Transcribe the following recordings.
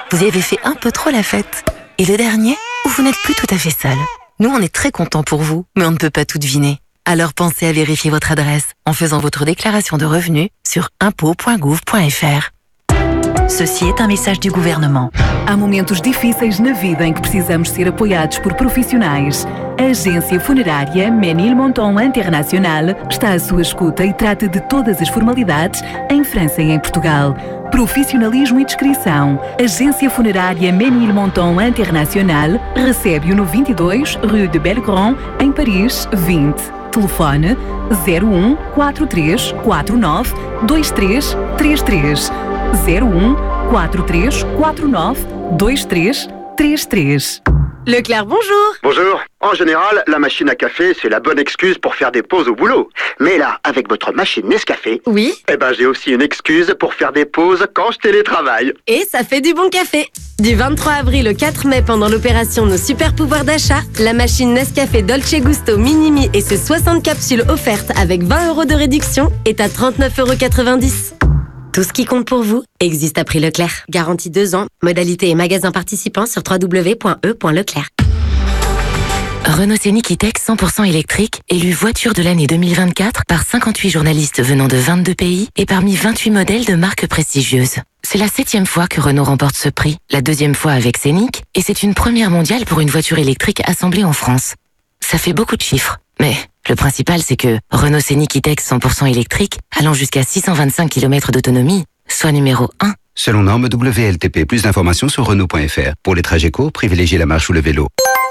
vous y avez fait un peu trop la fête. Et le dernier, où vous n'êtes plus tout à fait seul. Nous, on est très contents pour vous, mais on ne peut pas tout deviner. Alors pensez à vérifier votre adresse en faisant votre déclaration de revenus sur impôts.gouv.fr. Ceci est um mensagem do governo. Há momentos difíceis na vida em que precisamos ser apoiados por profissionais. A agência funerária Ménilmontant International está à sua escuta e trata de todas as formalidades em França e em Portugal. Profissionalismo e discrição. Agência funerária Ménilmontant International recebe-o no 22 Rue de Belgrand, em Paris, 20. Telefone 01 43 49 2333. 01 43 49 2333. Leclerc, bonjour. Bonjour. En général, la machine à café, c'est la bonne excuse pour faire des pauses au boulot. Mais là, avec votre machine Nescafé, Oui. j'ai aussi une excuse pour faire des pauses quand je télétravaille. Et ça fait du bon café. Du 23 avril au 4 mai, pendant l'opération Nos Super Pouvoirs d'achat, la machine Nescafé Dolce Gusto Minimi et ses 60 capsules offertes avec 20 € de réduction est à 39,90 €. Tout ce qui compte pour vous existe à prix Leclerc. Garantie 2 ans. Modalité et magasins participants sur www.e.leclerc. Renault Scénic E-Tech 100% électrique, élu voiture de l'année 2024 par 58 journalistes venant de 22 pays et parmi 28 modèles de marques prestigieuses. C'est la 7e fois que Renault remporte ce prix, la 2e fois avec Scénic, et c'est une première mondiale pour une voiture électrique assemblée en France. Ça fait beaucoup de chiffres, mais le principal c'est que Renault Scénic E-Tech 100% électrique, allant jusqu'à 625 km d'autonomie, soit numéro 1. Selon norme WLTP, plus d'informations sur Renault.fr. Pour les trajets courts, privilégiez la marche ou le vélo.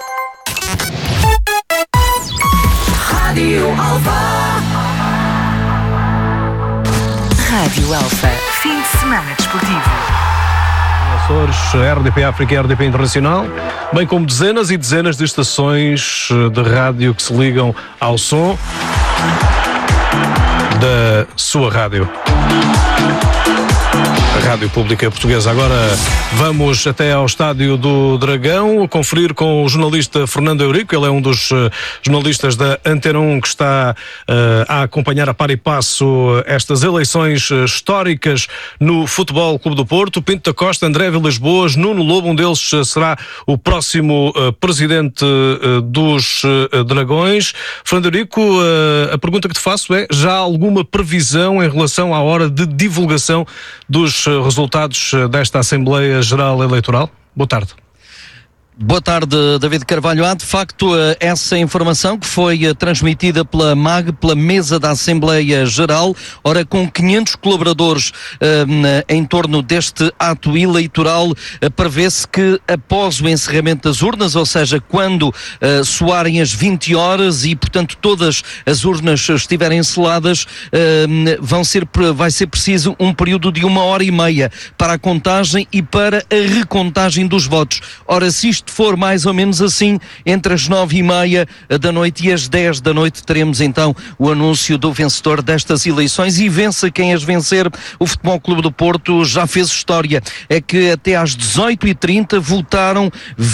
Rádio Alfa. Fim de semana desportivo. Açores, RDP África e RDP Internacional, bem como dezenas e dezenas de estações de rádio que se ligam ao som da sua rádio. A Rádio Pública Portuguesa. Agora vamos até ao Estádio do Dragão, conferir com o jornalista Fernando Eurico. Ele é um dos jornalistas da Antena 1 que está a acompanhar a par e passo estas eleições históricas no Futebol Clube do Porto. Pinto da Costa, André Vilas Boas, Nuno Lobo, um deles será o próximo presidente dos Dragões. Fernando Eurico, a pergunta que te faço é: já há alguma previsão em relação à hora de divulgação dos resultados desta Assembleia Geral Eleitoral? Boa tarde. Boa tarde, David Carvalho. Há de facto essa informação que foi transmitida pela MAG, pela mesa da Assembleia Geral, ora com 500 colaboradores em torno deste ato eleitoral. Prevê-se que após o encerramento das urnas, ou seja, quando soarem as 20 horas e, portanto, todas as urnas estiverem seladas, vai ser preciso um período de 1h30 para a contagem e para a recontagem dos votos. Ora, se isto for mais ou menos assim, entre as 9h30 da noite e as 10 da noite, teremos então o anúncio do vencedor destas eleições, e vença quem as vencer. O Futebol Clube do Porto já fez história. É que até às 18h30 votaram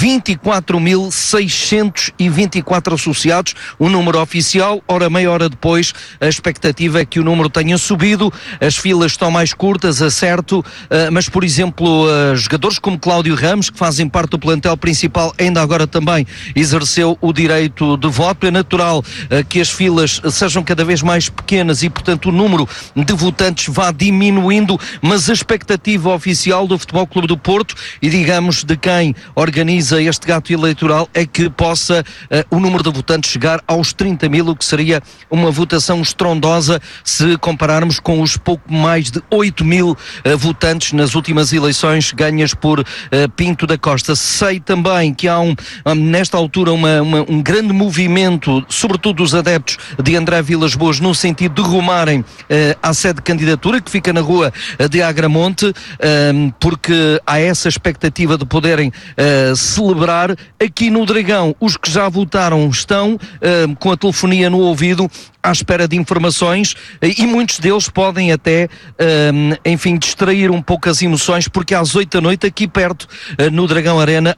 24.624 associados, o número oficial. Ora, meia hora depois, a expectativa é que o número tenha subido. As filas estão mais curtas, a certo, mas, por exemplo, jogadores como Cláudio Ramos, que fazem parte do plantel principal, ainda agora também exerceu o direito de voto. É natural que as filas sejam cada vez mais pequenas e, portanto, o número de votantes vá diminuindo, mas a expectativa oficial do Futebol Clube do Porto e, digamos, de quem organiza este gato eleitoral é que possa o número de votantes chegar aos 30.000, o que seria uma votação estrondosa se compararmos com os pouco mais de 8.000 votantes nas últimas eleições ganhas por Pinto da Costa. Sei também que há nesta altura um grande movimento, sobretudo dos adeptos de André Vilas Boas, no sentido de rumarem à sede de candidatura, que fica na rua de Agramonte, porque há essa expectativa de poderem celebrar. Aqui no Dragão, os que já votaram estão com a telefonia no ouvido, à espera de informações, e muitos deles podem até, enfim, distrair um pouco as emoções, porque às 8 da noite, aqui perto, no Dragão Arena, há um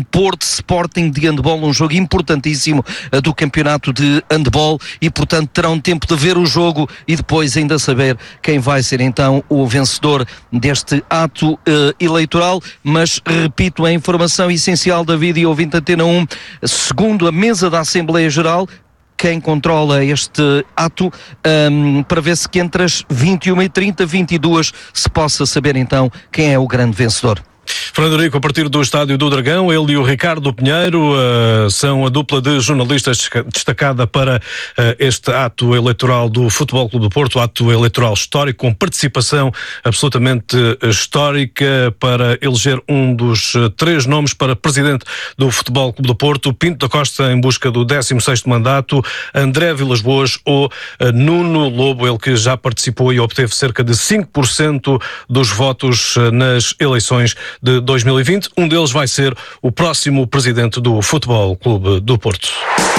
Porto Sporting de handball, um jogo importantíssimo do campeonato de handball, e portanto terão tempo de ver o jogo e depois ainda saber quem vai ser então o vencedor deste ato eleitoral. Mas repito, a informação essencial da vida e ouvinte Antena 1, segundo a mesa da Assembleia Geral, quem controla este ato, prevê-se que entre as 21h30 e 22 se possa saber então quem é o grande vencedor. Fernando Eurico, a partir do Estádio do Dragão, ele e o Ricardo Pinheiro são a dupla de jornalistas destacada para este ato eleitoral do Futebol Clube do Porto, ato eleitoral histórico, com participação absolutamente histórica para eleger um dos 3 nomes para presidente do Futebol Clube do Porto: Pinto da Costa em busca do 16º mandato, André Vilas-Boas ou Nuno Lobo, ele que já participou e obteve cerca de 5% dos votos nas eleições de 2020. Um deles vai ser o próximo presidente do Futebol Clube do Porto.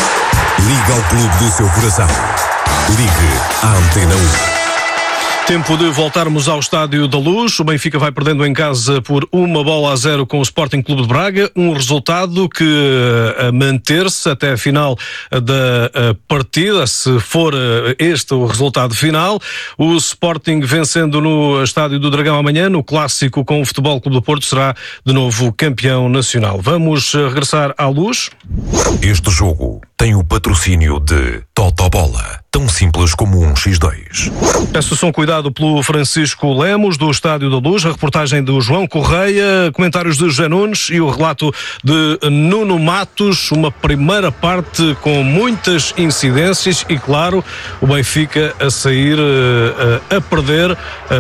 Liga ao clube do seu coração. Ligue à Antena 1. Tempo de voltarmos ao Estádio da Luz. O Benfica vai perdendo em casa por 1-0 com o Sporting Clube de Braga. Um resultado que a manter-se até a final da partida, se for este o resultado final. O Sporting vencendo no Estádio do Dragão amanhã, no clássico com o Futebol Clube do Porto, será de novo campeão nacional. Vamos regressar à Luz. Este jogo tem o patrocínio de Totobola, tão simples como um X2. Peço som cuidado pelo Francisco Lemos, do Estádio da Luz, a reportagem do João Correia, comentários de José Nunes e o relato de Nuno Matos. Uma primeira parte com muitas incidências e, claro, o Benfica a sair a perder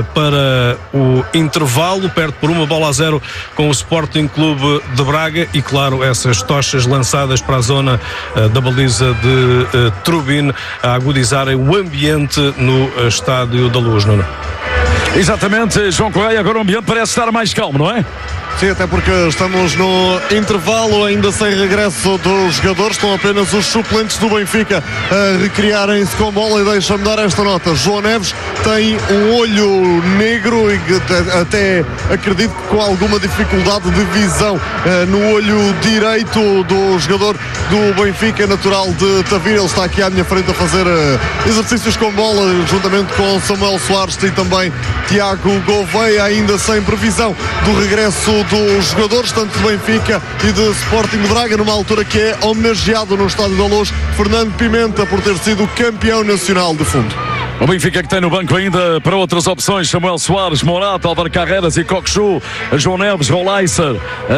para o intervalo, perde por 1-0 com o Sporting Clube de Braga e, claro, essas tochas lançadas para a zona da baliza de Trubin a agudizarem o ambiente no Estádio da Luz, Nuno. Exatamente, João Correia, agora o ambiente parece estar mais calmo, não é? Sim, até porque estamos no intervalo, ainda sem regresso dos jogadores, estão apenas os suplentes do Benfica a recriarem-se com bola. E deixa-me dar esta nota: João Neves tem um olho negro e até acredito que com alguma dificuldade de visão no olho direito do jogador do Benfica, natural de Tavira. Ele está aqui à minha frente a fazer exercícios com bola juntamente com Samuel Soares e também Tiago Gouveia, ainda sem previsão do regresso dos jogadores, tanto de Benfica e de Sporting de Braga, numa altura que é homenageado no Estádio da Luz Fernando Pimenta por ter sido campeão nacional de fundo. O Benfica que tem no banco ainda para outras opções: Samuel Soares, Morato, Álvaro Carreras e Coxu, João Neves, Rolaiser,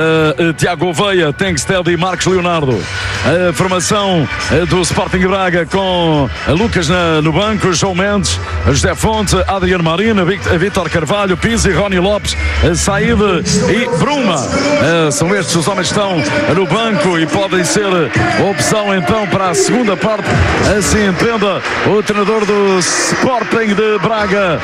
Tiago Gouveia, Tengsted e Marcos Leonardo. A formação do Sporting de Braga com Lucas no banco, João Mendes, José Fonte, Adriano Marina, Vítor Carvalho, Pizzi, Rony Lopes, Saíde e Bruma. São estes os homens que estão no banco e podem ser opção então para a segunda parte, assim entenda o treinador do Sporting de Braga,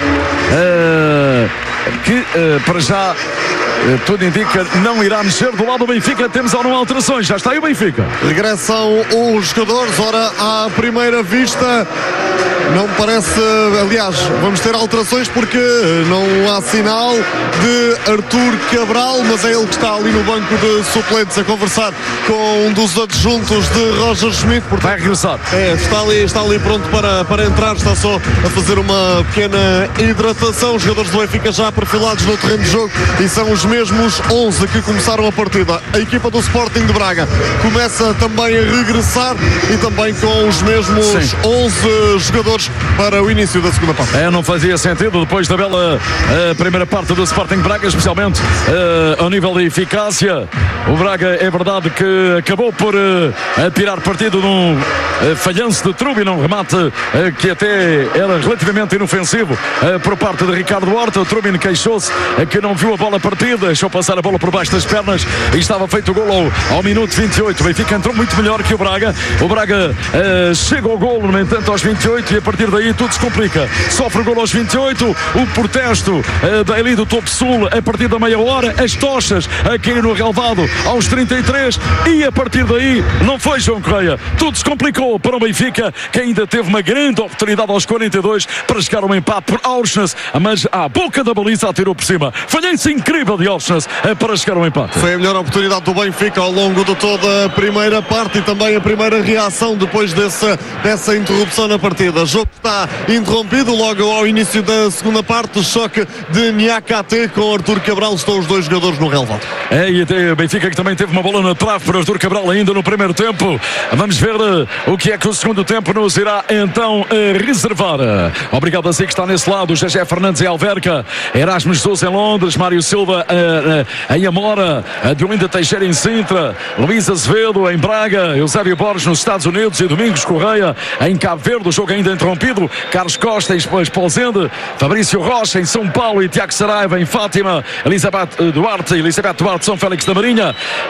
que para já tudo indica não irá mexer do lado do Benfica. Temos ou não alterações? Já está aí o Benfica. Regressam os jogadores. Ora, à primeira vista não parece, aliás, vamos ter alterações porque não há sinal de Artur Cabral, mas é ele que está ali no banco de suplentes a conversar com um dos adjuntos de Roger Schmidt. Portanto, vai regressar. Está ali pronto para entrar, está só a fazer uma pequena hidratação. Os jogadores do Benfica já perfilados no terreno de jogo e são os mesmos 11 que começaram a partida. A equipa do Sporting de Braga começa também a regressar e também com os mesmos 11 jogadores para o início da segunda parte. Não fazia sentido depois da bela primeira parte do Sporting de Braga, especialmente ao nível de eficácia. O Braga, é verdade que acabou por tirar partido num falhanço de Trubin, num remate que até era relativamente inofensivo por parte de Ricardo Horta. O Trubin queixou-se que não viu a bola partida, deixou passar a bola por baixo das pernas e estava feito o golo ao minuto 28. O Benfica entrou muito melhor que o Braga. O Braga chega ao golo, no entanto, aos 28 e a partir daí tudo se complica. Sofre o golo aos 28, o protesto da elite do Topo Sul a partir da meia hora, as tochas a cair no relvado aos 33 e a partir daí não foi, João Correia. Tudo se complicou para o Benfica, que ainda teve uma grande oportunidade aos 42 para chegar a um empate por Auschwitz, mas à boca da baliza atirou por cima. Falhança incrível de de Orsnes para chegar ao empate. Foi a melhor oportunidade do Benfica ao longo de toda a primeira parte e também a primeira reação depois dessa interrupção na partida. O jogo está interrompido logo ao início da segunda parte. Choque de Niakate com Artur Cabral. Estão os dois jogadores no relevado. E até o Benfica que também teve uma bola na trave para Artur Cabral ainda no primeiro tempo. Vamos ver o que é que o segundo tempo nos irá então reservar. Obrigado a si que está nesse lado. Gegé Fernandes em Alverca, Erasmus Sousa em Londres, Mário Silva em Amora, Diolinda Teixeira em Sintra, Luís Azevedo em Braga, Eusébio Borges nos Estados Unidos e Domingos Correia em Cabo Verde, o jogo ainda interrompido. Carlos Costa em Esposende, Fabrício Rocha em São Paulo e Tiago Saraiva em Fátima, Elizabeth Duarte São Félix da Marinha,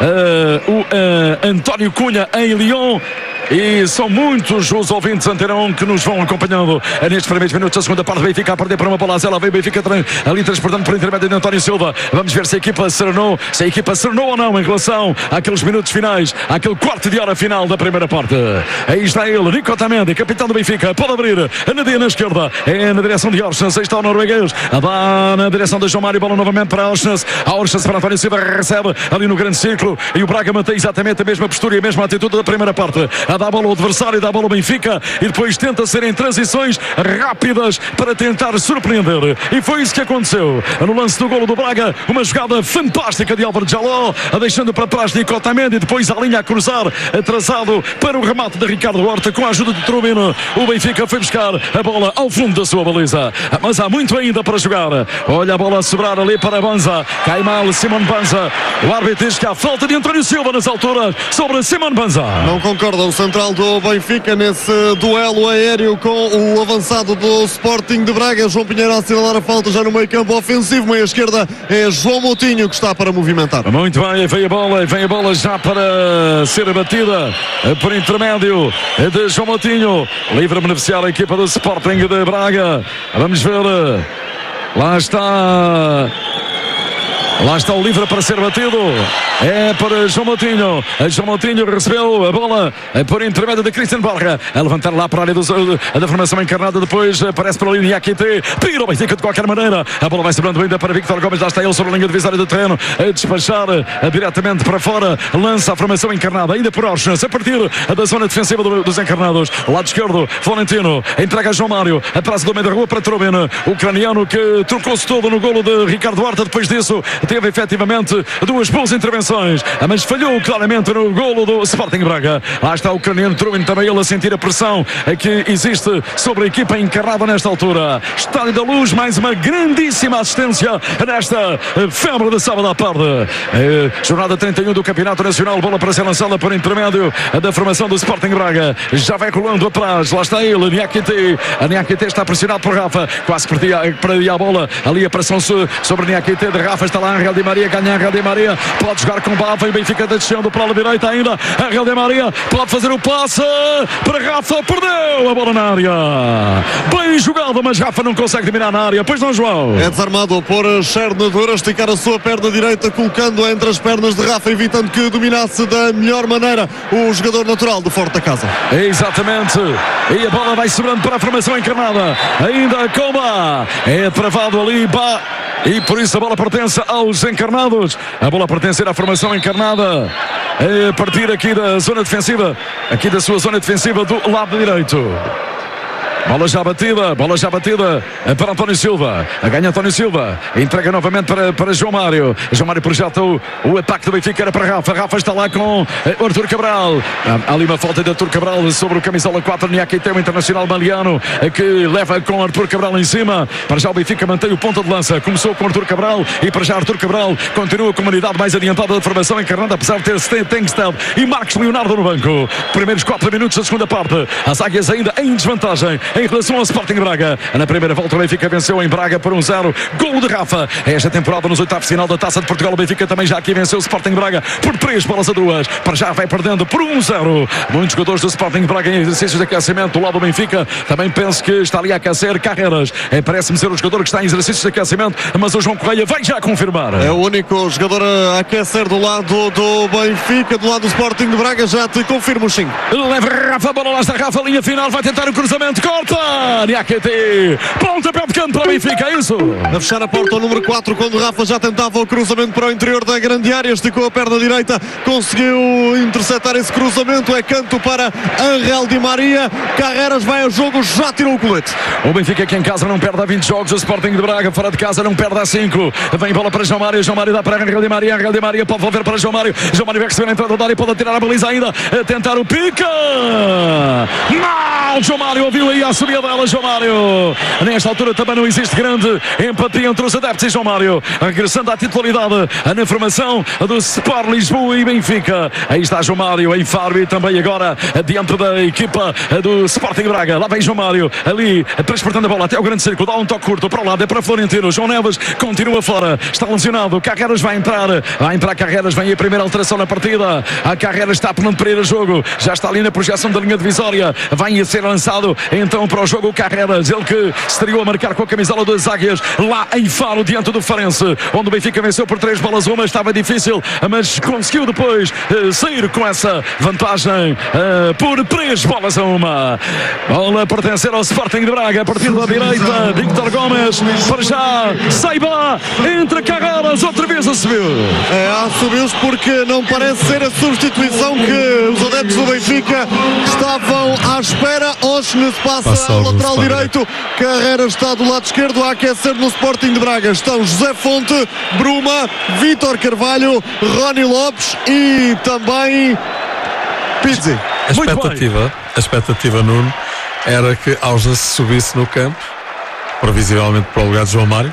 António Cunha em Lyon. E são muitos os ouvintes Anteirão que nos vão acompanhando nestes primeiros minutos da segunda parte. Benfica a perder para uma bola a zero. Vem Benfica ali transportando por intermédio de António Silva. Vamos ver se a equipa serenou ou não em relação àqueles minutos finais, àquele quarto de hora final da primeira parte. Aí está ele, Nico Otamendi, capitão do Benfica. Pode abrir a Nadia na esquerda, é na direção de Orsnes. Aí está o norueguês, dá na direção de João Mário. Bola novamente para Orsnes. A Orsnes para António Silva, recebe ali no grande círculo e o Braga mantém exatamente a mesma postura e a mesma atitude da primeira parte. Dá a bola ao adversário, dá a bola ao Benfica e depois tenta ser em transições rápidas para tentar surpreender. E foi isso que aconteceu no lance do golo do Braga. Uma jogada fantástica de Álvaro Jaló, deixando para trás Nico Otamendi e depois a linha a cruzar, atrasado para o remate de Ricardo Horta com a ajuda de Trubino. O Benfica foi buscar a bola ao fundo da sua baliza, mas há muito ainda para jogar. Olha a bola a sobrar ali para Banza, cai mal Simon Banza. O árbitro diz que há falta de António Silva nas alturas sobre Simon Banza. Não concorda o central do Benfica nesse duelo aéreo com o avançado do Sporting de Braga. João Pinheiro a assinalar a falta já no meio campo ofensivo. Meia esquerda é João Moutinho que está para movimentar. Muito bem, vem a bola já para ser batida por intermédio de João Moutinho. Livre a beneficiar a equipa do Sporting de Braga. Vamos ver. Lá está o livre para ser batido. É para João Moutinho. João Moutinho recebeu a bola por intermédio de Christian Barra. A levantar lá para a área da formação encarnada. Depois aparece para a linha Niakate. Tira o Benfica de qualquer maneira. A bola vai sobrando ainda para Victor Gomes. Já está ele sobre a linha divisória do terreno. A despachar diretamente para fora. Lança a formação encarnada. Ainda por Orsnes. A partir da zona defensiva dos encarnados. Lado esquerdo. Florentino. Entrega a João Mário. A praça do meio da rua para Trubino. O ucraniano que trocou-se todo no golo de Ricardo Horta. Depois disso teve efetivamente duas boas intervenções, mas falhou claramente no golo do Sporting Braga. Lá está o ucraniano Trubin, também ele a sentir a pressão que existe sobre a equipa encarnada nesta altura. Estádio da Luz, mais uma grandíssima assistência nesta febre de sábado à tarde. Jornada 31 do Campeonato Nacional, bola para ser lançada por intermédio da formação do Sporting Braga. Já vai rolando atrás, lá está ele, Niakate. A Niakate está pressionado por Rafa, quase perdia a bola, ali a pressão sobre Niakate de Rafa. Está lá Angel Di Maria, ganha Angel Di Maria, pode jogar com Bava e Benfica descendo para a direita ainda. Angel Di Maria pode fazer o passe para Rafa, perdeu a bola na área. Bem jogado, mas Rafa não consegue dominar na área. Pois não, João? É desarmado por Chernador a esticar a sua perna direita, colocando entre as pernas de Rafa, evitando que dominasse da melhor maneira o jogador natural do Forte da Casa. Exatamente. E a bola vai sobrando para a formação encarnada. Ainda Comba é travado ali, e por isso a bola pertence aos encarnados. A bola pertence à formação encarnada. A partir aqui da zona defensiva, aqui da sua zona defensiva do lado direito. Bola já batida para António Silva. Ganha António Silva, entrega novamente para João Mário. João Mário projeta o ataque do Benfica, era para Rafa. Rafa está lá com o Artur Cabral. Há ali uma falta de Artur Cabral sobre o camisola 4, Niakate, o internacional maliano, que leva com Artur Cabral em cima. Para já o Benfica mantém o ponta de lança. Começou com Artur Cabral e para já Artur Cabral continua com a unidade mais adiantada da formação encarnada, apesar de ter Tengsted e Marcos Leonardo no banco. Primeiros 4 minutos da segunda parte. As águias ainda em desvantagem em relação ao Sporting Braga. Na primeira volta o Benfica venceu em Braga por 1-0. Golo de Rafa. Esta temporada nos oitavos de final da Taça de Portugal, o Benfica também já aqui venceu o Sporting Braga por 3-2. Para já vai perdendo por 1-0. Muitos jogadores do Sporting Braga em exercícios de aquecimento do lado do Benfica. Também penso que está ali a aquecer Carreiras. Parece-me ser o jogador que está em exercícios de aquecimento, mas o João Correia vai já confirmar. É o único jogador a aquecer do lado do Benfica, do lado do Sporting de Braga. Já te confirmo, sim. Leva Rafa, bola lá está Rafa, linha final, vai tentar o cruzamento, corta remata, Niakate, pontapé de canto para o Benfica, é isso? A fechar a porta o número 4, quando o Rafa já tentava o cruzamento para o interior da grande área, esticou a perna direita, conseguiu interceptar esse cruzamento, é canto para Ángel Di Maria. Carreras vai ao jogo, já tirou o colete. O Benfica aqui em casa não perde há 20 jogos, o Sporting de Braga fora de casa não perde há 5. Vem bola para João Mário dá para Ángel Di Maria pode volver para João Mário vai receber a entrada da área, pode tirar a baliza ainda, a tentar o pica. Mal, João Mário ouviu aí a subida dela, João Mário. Nesta altura também não existe grande empatia entre os adeptos e João Mário, regressando à titularidade na formação do Sport Lisboa e Benfica. Aí está João Mário em Faro e também agora diante da equipa do Sporting Braga. Lá vem João Mário, ali transportando a bola até o grande círculo, dá um toque curto para o lado, é para Florentino. João Neves continua fora, está lesionado. Carreras vai entrar Carreras, vem a primeira alteração na partida. A Carreras está pronto para ir a jogo, já está ali na projeção da linha divisória, vai a ser lançado então para o jogo Carreras, ele que estreou a marcar com a camisola das Águias lá em Faro, diante do Farense, onde o Benfica venceu por 3-1, estava difícil, mas conseguiu depois sair com essa vantagem por 3-1. Bola pertencer ao Sporting de Braga, a partir da direita, Víctor Gomes, para já, Saiba, entra Carreras, outra vez subiu. Subiu-se porque não parece ser a substituição que os adeptos do Benfica estavam à espera. Osnes passa ao lateral direito, Carreras está do lado esquerdo a aquecer no Sporting de Braga. Estão José Fonte, Bruma, Vítor Carvalho, Rony Lopes e também Pizzi. A expectativa, Nuno, era que Osnes subisse no campo, previsivelmente para o lugar de João Mário,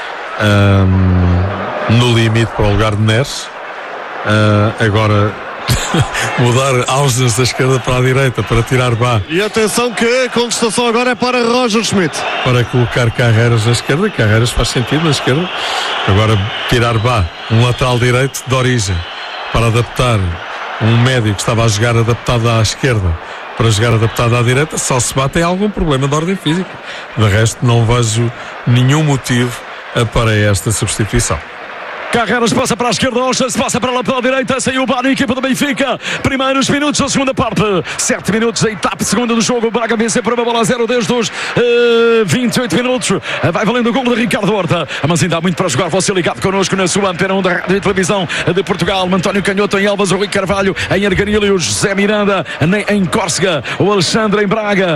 no limite para o lugar de Neres. Agora mudar Osnes da esquerda para a direita para tirar Bá. E atenção que a contestação agora é para Roger Schmidt. Para colocar Carreras na esquerda, Carreras faz sentido na esquerda. Agora tirar Bá, um lateral direito de origem, para adaptar um médio que estava a jogar adaptado à esquerda para jogar adaptado à direita, só se Bá tem algum problema de ordem física. De resto não vejo nenhum motivo para esta substituição. Carreras passa para a esquerda, Osnes passa para a lateral direita, saiu o Bá na equipa do Benfica. Primeiros minutos da segunda parte, 7 minutos da etapa segunda do jogo. O Braga venceu por uma bola a 0 desde os 28 minutos. Vai valendo o gol de Ricardo Horta. Mas ainda há muito para jogar. Você ligado connosco na sua antena 1 da Rádio e Televisão de Portugal. António Canhoto em Elvas, o Rui Carvalho em Arganil, o José Miranda em Córcega, o Alexandre em Braga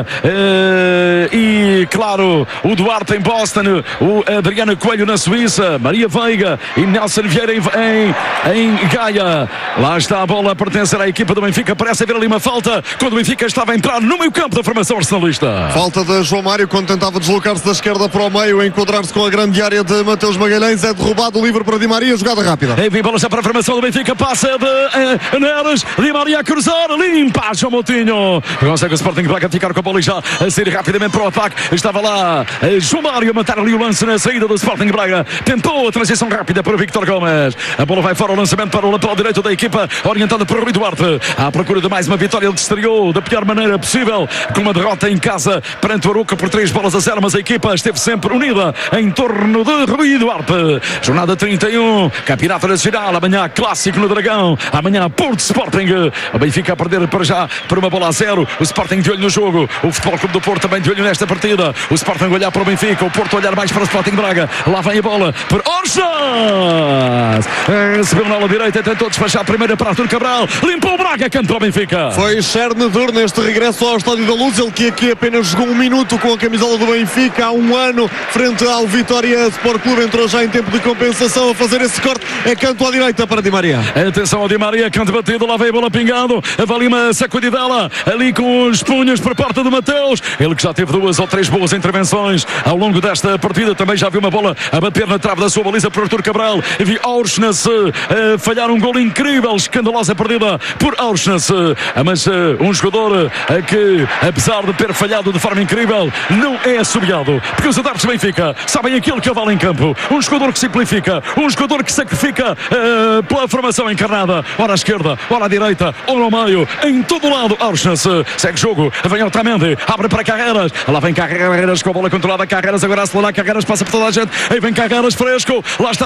e claro o Duarte em Boston, o Adriano Coelho na Suíça, Maria Veiga e Nelson Vieira em Gaia. Lá está a bola a pertencer à equipa do Benfica. Parece haver ali uma falta quando o Benfica estava a entrar no meio campo da formação arsenalista. Falta de João Mário quando tentava deslocar-se da esquerda para o meio, enquadrar-se com a grande área de Mateus Magalhães. É derrubado, livre para Di Maria, jogada rápida. Enfim, bola já para a formação do Benfica, passa de Neres, Di Maria a cruzar, limpa João Moutinho. Consegue o Sporting Braga ficar com a bola e já a sair rapidamente para o ataque. Estava lá João Mário a matar ali o lance na saída do Sporting Braga. Tentou a transição rápida para o Víctor Gomes. A bola vai fora, o lançamento para o lateral direito da equipa, orientada por Rui Duarte. À procura de mais uma vitória, ele estreou da pior maneira possível, com uma derrota em casa perante o Arouca por 3-0, mas a equipa esteve sempre unida em torno de Rui Duarte. Jornada 31, Campeonato Nacional, amanhã clássico no Dragão, amanhã Porto Sporting. O Benfica a perder para já por uma bola a 0. O Sporting de olho no jogo, o Futebol Clube do Porto também de olho nesta partida. O Sporting olhar para o Benfica, o Porto olhar mais para o Sporting Braga. Lá vem a bola por Orjas. Recebeu na ala direita, tentou despachar a primeira para Artur Cabral, limpou o Braga, canto para o Benfica. Foi Chernedor neste regresso ao Estádio da Luz, ele que aqui apenas jogou um minuto com a camisola do Benfica há um ano, frente ao Vitória Sport Clube, entrou já em tempo de compensação a fazer esse corte, é canto à direita para Di Maria. Atenção ao Di Maria, canto batido, lá veio a bola pingando, vale uma sacudidela ali com os punhos por parte do Mateus, ele que já teve 2 ou 3 boas intervenções ao longo desta partida, também já viu uma bola a bater na trave da sua baliza por Artur Cabral, e viu Aursnes falhar um gol incrível, escandalosa perdida por Aursnes, mas um jogador que, apesar de ter falhado de forma incrível, não é assobiado, porque os adeptos do Benfica sabem aquilo que vale em campo, um jogador que simplifica, um jogador que sacrifica pela formação encarnada, ora à esquerda, ora à direita, ora ao meio, em todo o lado. Aursnes segue jogo, vem Otamendi, abre para Carreras, lá vem Carreras com a bola controlada, Carreras agora a acelerar, Carreras passa por toda a gente, aí vem Carreras fresco, lá está Carreras,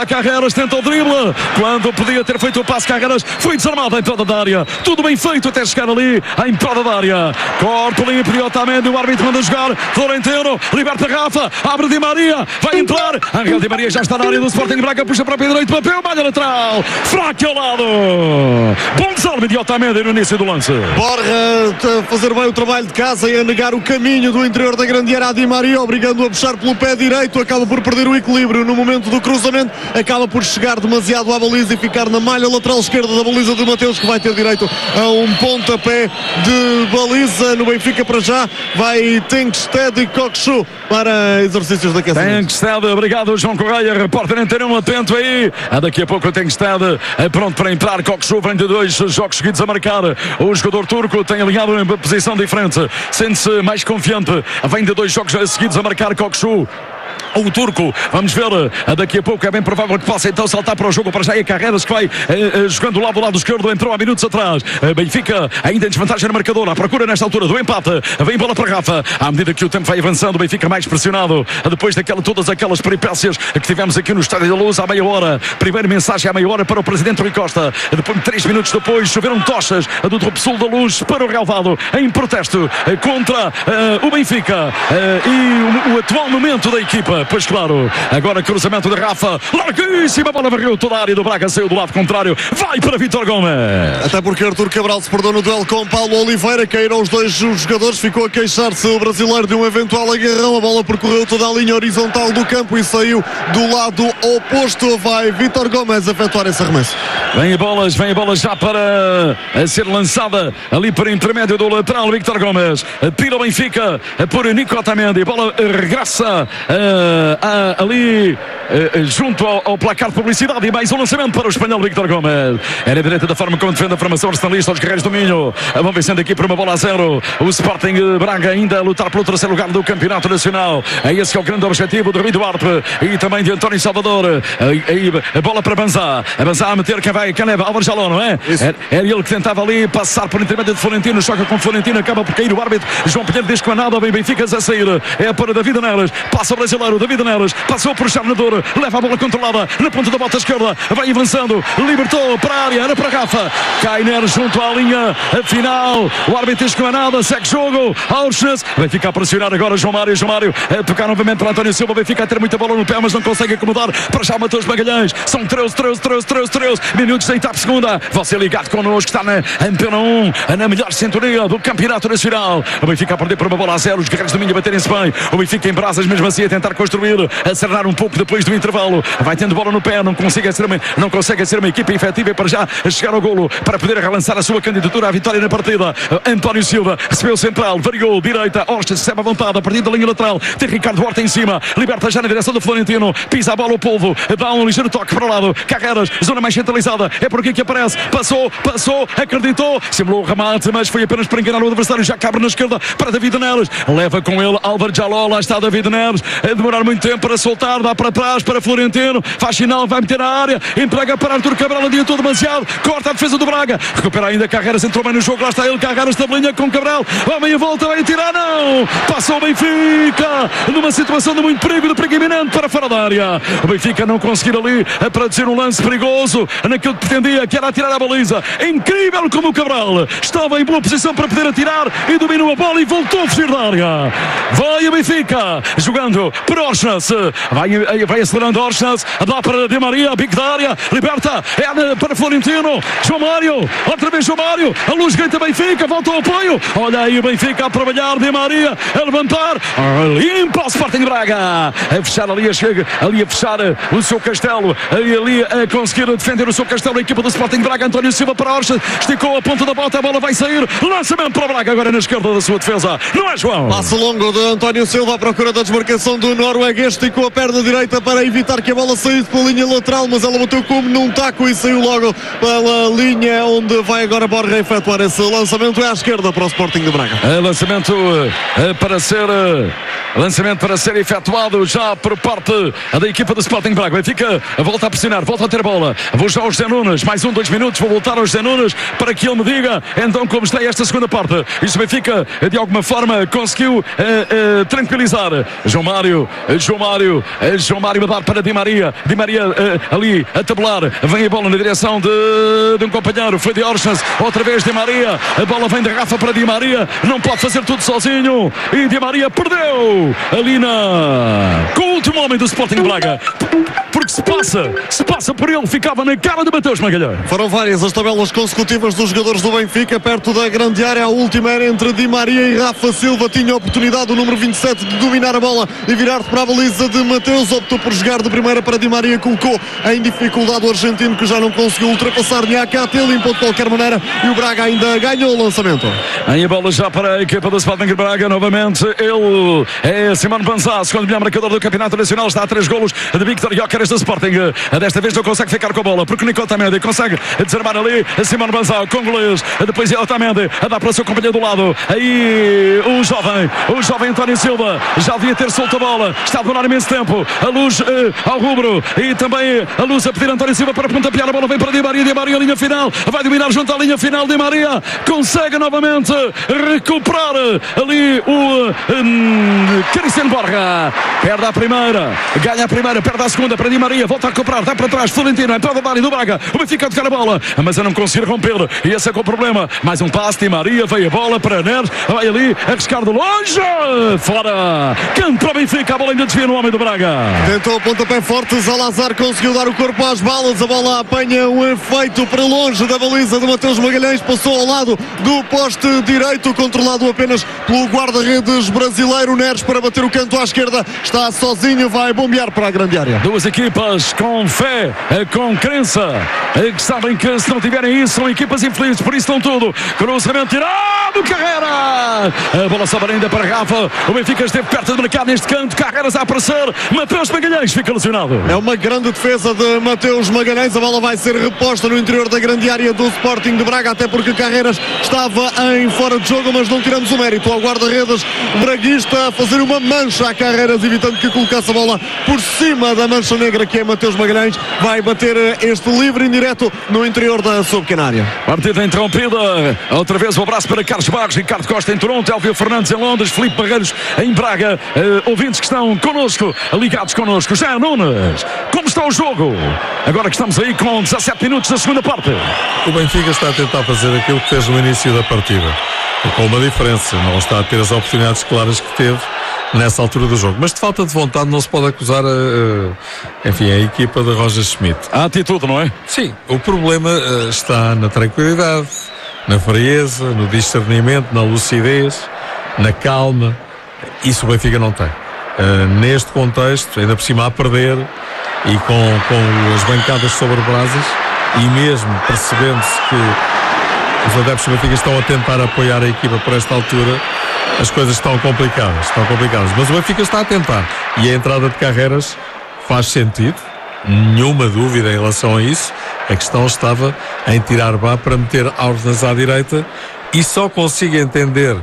Carreras tenta o drible, quando podia ter feito o passe, Carreras foi desarmado em toda a área. Tudo bem feito até chegar ali em toda a área. Corpo limpo de Otamendi, o árbitro manda jogar. Florentino, liberta Rafa, abre Di Maria, vai entrar. Angel Di Maria já está na área do Sporting Braga, puxa para o pé direito, papel, malha lateral, fraco ao lado. Bom desarme de Otamendi no início do lance. Borja a fazer bem o trabalho de casa e a negar o caminho do interior da grande área a Di Maria, obrigando a puxar pelo pé direito, acaba por perder o equilíbrio no momento do cruzamento, acaba por chegar demasiado à baliza e ficar na malha lateral esquerda da baliza de Mateus, que vai ter direito a um pontapé de baliza no Benfica. Para já vai Tengsted e Coxu para exercícios da aquecimento. Tengsted, obrigado João Correia, repórter inteiro, atento aí. Daqui a pouco o Tengsted é pronto para entrar. Coxu vem de 2 jogos seguidos a marcar. O jogador turco tem alinhado em posição diferente, sente-se mais confiante, vem de 2 jogos seguidos a marcar. Coxu, o turco, vamos ver, daqui a pouco é bem provável que possa então saltar para o jogo. Para já é Carreras que vai jogando lá do lado esquerdo, entrou há minutos atrás. Benfica ainda em desvantagem na marcadora, à procura nesta altura do empate, vem bola para Rafa, à medida que o tempo vai avançando, o Benfica mais pressionado, depois todas aquelas peripécias que tivemos aqui no Estádio da Luz há meia hora. Primeira mensagem à meia hora para o presidente Rui Costa, depois 3 minutos depois choveram tochas do Tropeçul da Luz para o relvado, em protesto contra o Benfica e o atual momento da equipa. Pois claro, agora cruzamento de Rafa, larguíssima bola, varreu toda a área do Braga, saiu do lado contrário, vai para Vítor Gomes. Até porque Artur Cabral se perdeu no duelo com Paulo Oliveira, caíram os 2 jogadores, ficou a queixar-se o brasileiro de um eventual agarrão, a bola percorreu toda a linha horizontal do campo e saiu do lado oposto. Vai Vítor Gomes efetuar esse arremesso. Vem a bola já para ser lançada ali por intermédio do lateral. Vítor Gomes tira o Benfica por Nico Otamendi, a bola regressa ali junto ao placar de publicidade e mais um lançamento para o espanhol Vítor Gomes. Era a direita da forma como defende a formação arsenalista, os guerreiros do Minho vão vencendo aqui por 1-0. O Sporting Braga ainda a lutar pelo 3º lugar do Campeonato Nacional. É esse que é o grande objetivo de Rui Duarte e também de António Salvador. Aí a bola para Banzá, a meter quem leva, Álvaro Jaló, não é? Era ele que tentava ali passar por intermédio de Florentino, choca com Florentino, acaba por cair o árbitro. João Pinheiro diz que não há nada, bem Benfica a sair, é para David Neres, passa o brasileiro, David Neres, passou por Charnador, leva a bola controlada na ponta da bota esquerda, vai avançando, libertou para a área, era para Rafa, cai Neres junto à linha final, o árbitro diz que não há nada, segue jogo, Auschwitz, vai ficar a pressionar agora João Mário a tocar novamente para António Silva, vai ficar a ter muita bola no pé, mas não consegue acomodar para já Mateus Magalhães, são 13 minutos da etapa segunda, você ligado connosco, está na Antena 1, na melhor sintonia do Campeonato Nacional. O Benfica a perder por 1-0, os guerreiros do Minho baterem-se bem, o Benfica em brasas mesmo assim a tentar construir, a acelerar um pouco depois do intervalo, vai tendo bola no pé, não consegue ser uma equipa efetiva para já chegar ao golo, para poder relançar a sua candidatura à vitória na partida. António Silva recebeu o central, variou, direita, Orches recebe à vontade, a partir da linha lateral, tem Ricardo Horta em cima, liberta já na direção do Florentino, pisa a bola o polvo, dá um ligeiro toque para o lado, Carreras, zona mais centralizada, é por aqui que aparece, passou, acreditou, simulou o remate, mas foi apenas para enganar o adversário, já cabe na esquerda para David Neres, leva com ele Álvaro Jaló, lá está David Neres, a demorar muito tempo para soltar, dá para trás para Florentino, faz sinal, vai meter na área, entrega para Artur Cabral, adiantou demasiado, corta a defesa do Braga, recupera ainda Carreras, entrou bem no jogo, lá está ele, Carreras, tabelinha com Cabral, vai meia volta, vai tirar, não, passou o Benfica, numa situação de muito perigo, de perigo iminente para fora da área, o Benfica não conseguir ali, para dizer um lance perigoso, naquilo que pretendia, que era atirar a baliza, é incrível como o Cabral estava em boa posição para poder atirar e dominou a bola e voltou a fugir da área, vai o Benfica, jogando para Orches, vai acelerando Orches, dá para Di Maria, bico da área, liberta, é para Florentino, João Mário, outra vez João Mário, a luz grita Benfica, volta ao apoio, olha aí o Benfica a trabalhar, Di Maria a levantar, limpa o Sporting Braga, a fechar ali, a fechar o seu castelo, ali a conseguir defender o seu castelo, a equipa do Sporting Braga, António Silva para Orches, esticou a ponta da bota, a bola vai sair, lançamento para o Braga, agora na esquerda da sua defesa, não é João? Passo longo de António Silva à procura da desmarcação do norueguês, esticou a perna direita para evitar que a bola saísse pela linha lateral, mas ela bateu como num taco e saiu logo pela linha onde vai agora Borja efetuar esse lançamento, é à esquerda para o Sporting de Braga. Lançamento para ser efetuado já por parte da equipa do Sporting Braga. Fica, volta a pressionar, volta a ter bola, vou já aos José Nunes. Mais 2 minutos, vou voltar ao José Nunes para que ele me diga então como está esta segunda parte. Isto Benfica, de alguma forma, conseguiu tranquilizar. João Mário a dar para Di Maria. Di Maria ali a tabelar. Vem a bola na direção de um companheiro. Foi de Orsens, outra vez Di Maria. A bola vem da Rafa para Di Maria. Não pode fazer tudo sozinho. E Di Maria perdeu ali com o último homem do Sporting Braga. Porque se passa por ele, ficava na cara de Mateus Magalhães. Foram várias as tabelas consecutivas dos jogadores do Benfica, perto da grande área. A última era entre Di Maria e Rafa Silva. Tinha a oportunidade o número 27 de dominar a bola e virar-se para a baliza de Mateus. Optou por jogar de primeira para Di Maria, colocou em dificuldade o argentino, que já não conseguiu ultrapassar Niakate, limpou de qualquer maneira e o Braga ainda ganhou o lançamento. Aí a bola já para a equipa do Sporting Braga, novamente ele é Simone Banzá, segundo melhor marcador do Campeonato Nacional, está a 3 golos de Victor Gyökeres do Sporting. Desta vez não consegue ficar com a bola, porque Nico Otamendi consegue desarmar ali Simone Banzá, congolês, depois é Otamendi a dar para o seu companheiro do lado, aí o jovem António Silva, já devia ter solto a bola, está a demorar imenso tempo, a luz ao rubro, e também a luz a pedir a António Silva para pontapear, a bola vem para Di Maria, linha final, vai dominar junto à linha final, Di Maria consegue novamente recuperar ali o Cristiano Borja, perde a primeira, ganha a primeira, perde a segunda para Di Maria, volta a recuperar, dá para trás, Florentino, entrada da área do Braga, o Benfica a tocar a bola, mas eu não consigo romper, e esse é o problema, mais um passe, Di Maria, veio a bola para Neres, vai ali, arriscar de longe, fora, canto para o Benfica, a bola ainda desvia no homem do Braga. Tentou o pontapé forte, Salazar conseguiu dar o corpo às balas, a bola apanha um efeito para longe da baliza de Mateus Magalhães, passou ao lado do poste direito, controlado apenas pelo guarda-redes brasileiro. Neres para bater o canto à esquerda, está sozinho, vai bombear para a grande área. Duas equipas com fé, com crença, que sabem que se não tiverem isso são equipas infelizes, por isso estão tudo. Cruzamento tirado, Carreira, a bola sobra ainda para Rafa, o Benfica esteve perto de marcar neste canto, Carreiras a aparecer, Mateus Magalhães fica lesionado. É uma grande defesa de Mateus Magalhães, a bola vai ser reposta no interior da grande área do Sporting de Braga, até porque Carreiras estava em fora de jogo, mas não tiramos o mérito ao guarda-redes braguista a fazer uma mancha a Carreiras, evitando que colocasse a bola por cima da mancha negra que é Mateus Magalhães. Vai bater este livre indireto no interior da sua pequena área. Partida interrompida, outra vez um abraço para Carlos Barros, Ricardo Costa em Toronto, Elvio Fernandes em Londres, Filipe Barreiros em Braga, ouvintes que estão connosco, ligados connosco. José Nunes, como está o jogo? Agora que estamos aí com 17 minutos da segunda parte. O Benfica está a tentar fazer aquilo que fez no início da partida, com uma diferença, não está a ter as oportunidades claras que teve nessa altura do jogo, mas de falta de vontade não se pode acusar a equipa de Roger Schmidt. A atitude, não é? Sim, o problema está na tranquilidade, na frieza, no discernimento, na lucidez, na calma. Isso o Benfica não tem. Neste contexto, ainda por cima a perder e com as bancadas sobre brasas, e mesmo percebendo-se que os adeptos do Benfica estão a tentar apoiar a equipa por esta altura, as coisas estão complicadas, mas o Benfica está a tentar, e a entrada de Carreiras faz sentido, nenhuma dúvida em relação a isso. A questão estava em tirar Bá para meter Orsens à direita, e só consigo entender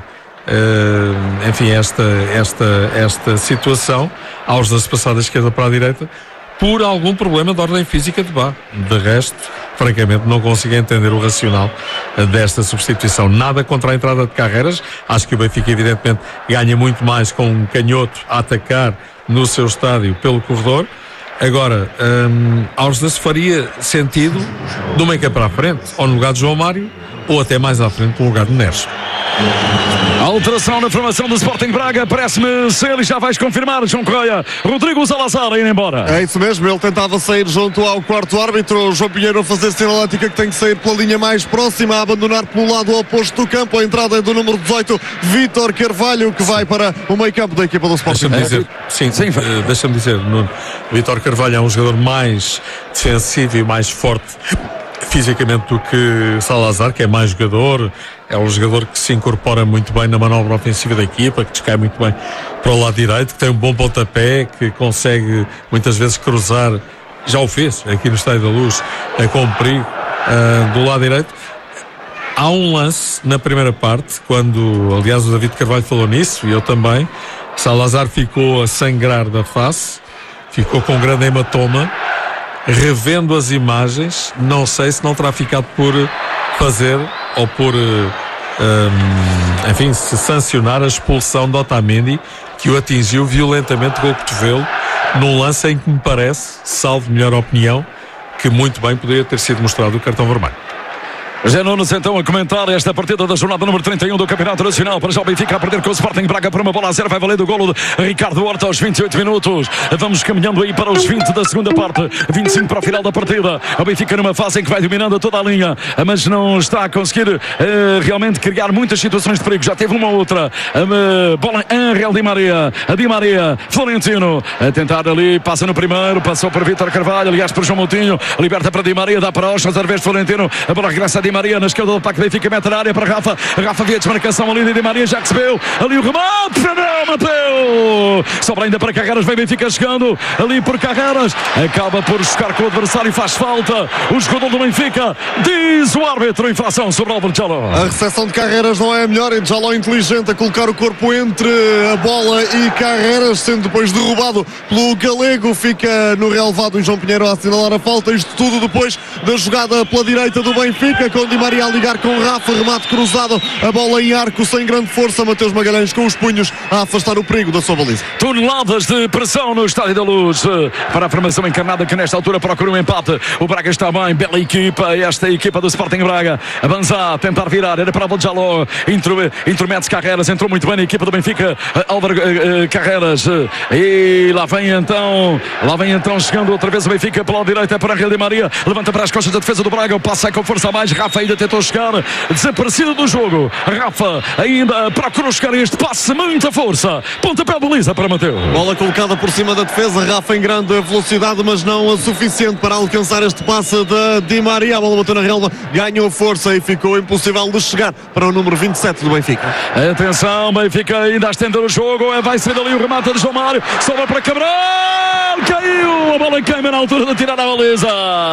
esta situação, Orsens passar da esquerda para a direita, por algum problema de ordem física de Bá. De resto, francamente, não consigo entender o racional desta substituição. Nada contra a entrada de Carreiras. Acho que o Benfica, evidentemente, ganha muito mais com um canhoto a atacar no seu estádio pelo corredor. Agora, Orsens faria sentido do meio campo para a frente, ou no lugar de João Mário, ou até mais à frente no lugar de Neres. Alteração na formação do Sporting Braga, parece-me ser, e já vais confirmar, João Correia, Rodrigo Salazar a ir embora. É isso mesmo, ele tentava sair junto ao quarto árbitro, João Pinheiro a fazer sinalética que tem que sair pela linha mais próxima, a abandonar pelo lado oposto do campo. A entrada é do número 18, Vítor Carvalho, que vai para o meio campo da equipa do Sporting. Deixa-me dizer, Vítor Carvalho é um jogador mais defensivo e mais forte fisicamente do que Salazar, que é mais jogador, é um jogador que se incorpora muito bem na manobra ofensiva da equipa, que descai muito bem para o lado direito, que tem um bom pontapé, que consegue muitas vezes cruzar, já o fez aqui no Estádio da Luz, com perigo do lado direito. Há um lance na primeira parte, quando, aliás, o David Carvalho falou nisso, e eu também, Salazar ficou a sangrar da face, ficou com um grande hematoma, revendo as imagens, não sei se não terá ficado por fazer ou por enfim, se sancionar a expulsão de Otamendi, que o atingiu violentamente com o cotovelo num lance em que me parece, salvo melhor opinião, que muito bem poderia ter sido mostrado o cartão vermelho. Zé Nunes então a comentar esta partida da jornada número 31 do Campeonato Nacional. Para já o Benfica a perder com o Sporting Braga por 1-0. Vai valer do golo de Ricardo Horta aos 28 minutos. Vamos caminhando aí para os 20 da segunda parte, 25 para o final da partida. O Benfica numa fase em que vai dominando toda a linha, mas não está a conseguir realmente criar muitas situações de perigo. Já teve uma outra bola em Real Di Maria. A Di Maria, Florentino a tentar ali, passa no primeiro, passou por Vítor Carvalho, aliás por João Moutinho, liberta para Di Maria, dá para Oscar, outra vez Florentino, a bola regressa a Di Maria na esquerda do ataque, Benfica mete na área para Rafa via a desmarcação ali de Di Maria, já recebeu ali o remate, Mateu, sobra ainda para Carreras, vem Benfica chegando ali por Carreras, acaba por chocar com o adversário e faz falta o jogador do Benfica, diz o árbitro, infração sobre Álvaro Jaló. A recepção de Carreras não é a melhor, Jaló inteligente a colocar o corpo entre a bola e Carreras, sendo depois derrubado pelo Galego, fica no relevado e João Pinheiro a assinalar a falta, isto tudo depois da jogada pela direita do Benfica, com Di Maria a ligar com Rafa, remate cruzado, a bola em arco sem grande força, Mateus Magalhães com os punhos a afastar o perigo da sua baliza. Toneladas de pressão no Estádio da Luz para a formação encarnada que nesta altura procura um empate. O Braga está bem, bela equipa, esta equipa do Sporting Braga. Avança a tentar virar, era para o Jaló, intromete-se Carreras, entrou muito bem na equipa do Benfica, Álvaro Carreras, e lá vem então chegando outra vez o Benfica pela direita para a Real Di Maria, levanta para as costas da defesa do Braga, o passe sai com força a mais, Rafa ainda tentou chegar, desaparecido do jogo, Rafa ainda procurou chegar a este passe, muita força, pontapé de baliza para Mateu. Bola colocada por cima da defesa, Rafa em grande velocidade, mas não a suficiente para alcançar este passe da Di Maria, a bola bateu na relva, ganhou força e ficou impossível de chegar para o número 27 do Benfica. Atenção, Benfica ainda a estender o jogo, vai ser ali o remate de João Mário, sobra para Cabral, caiu, a bola queima na altura de tirar a baliza,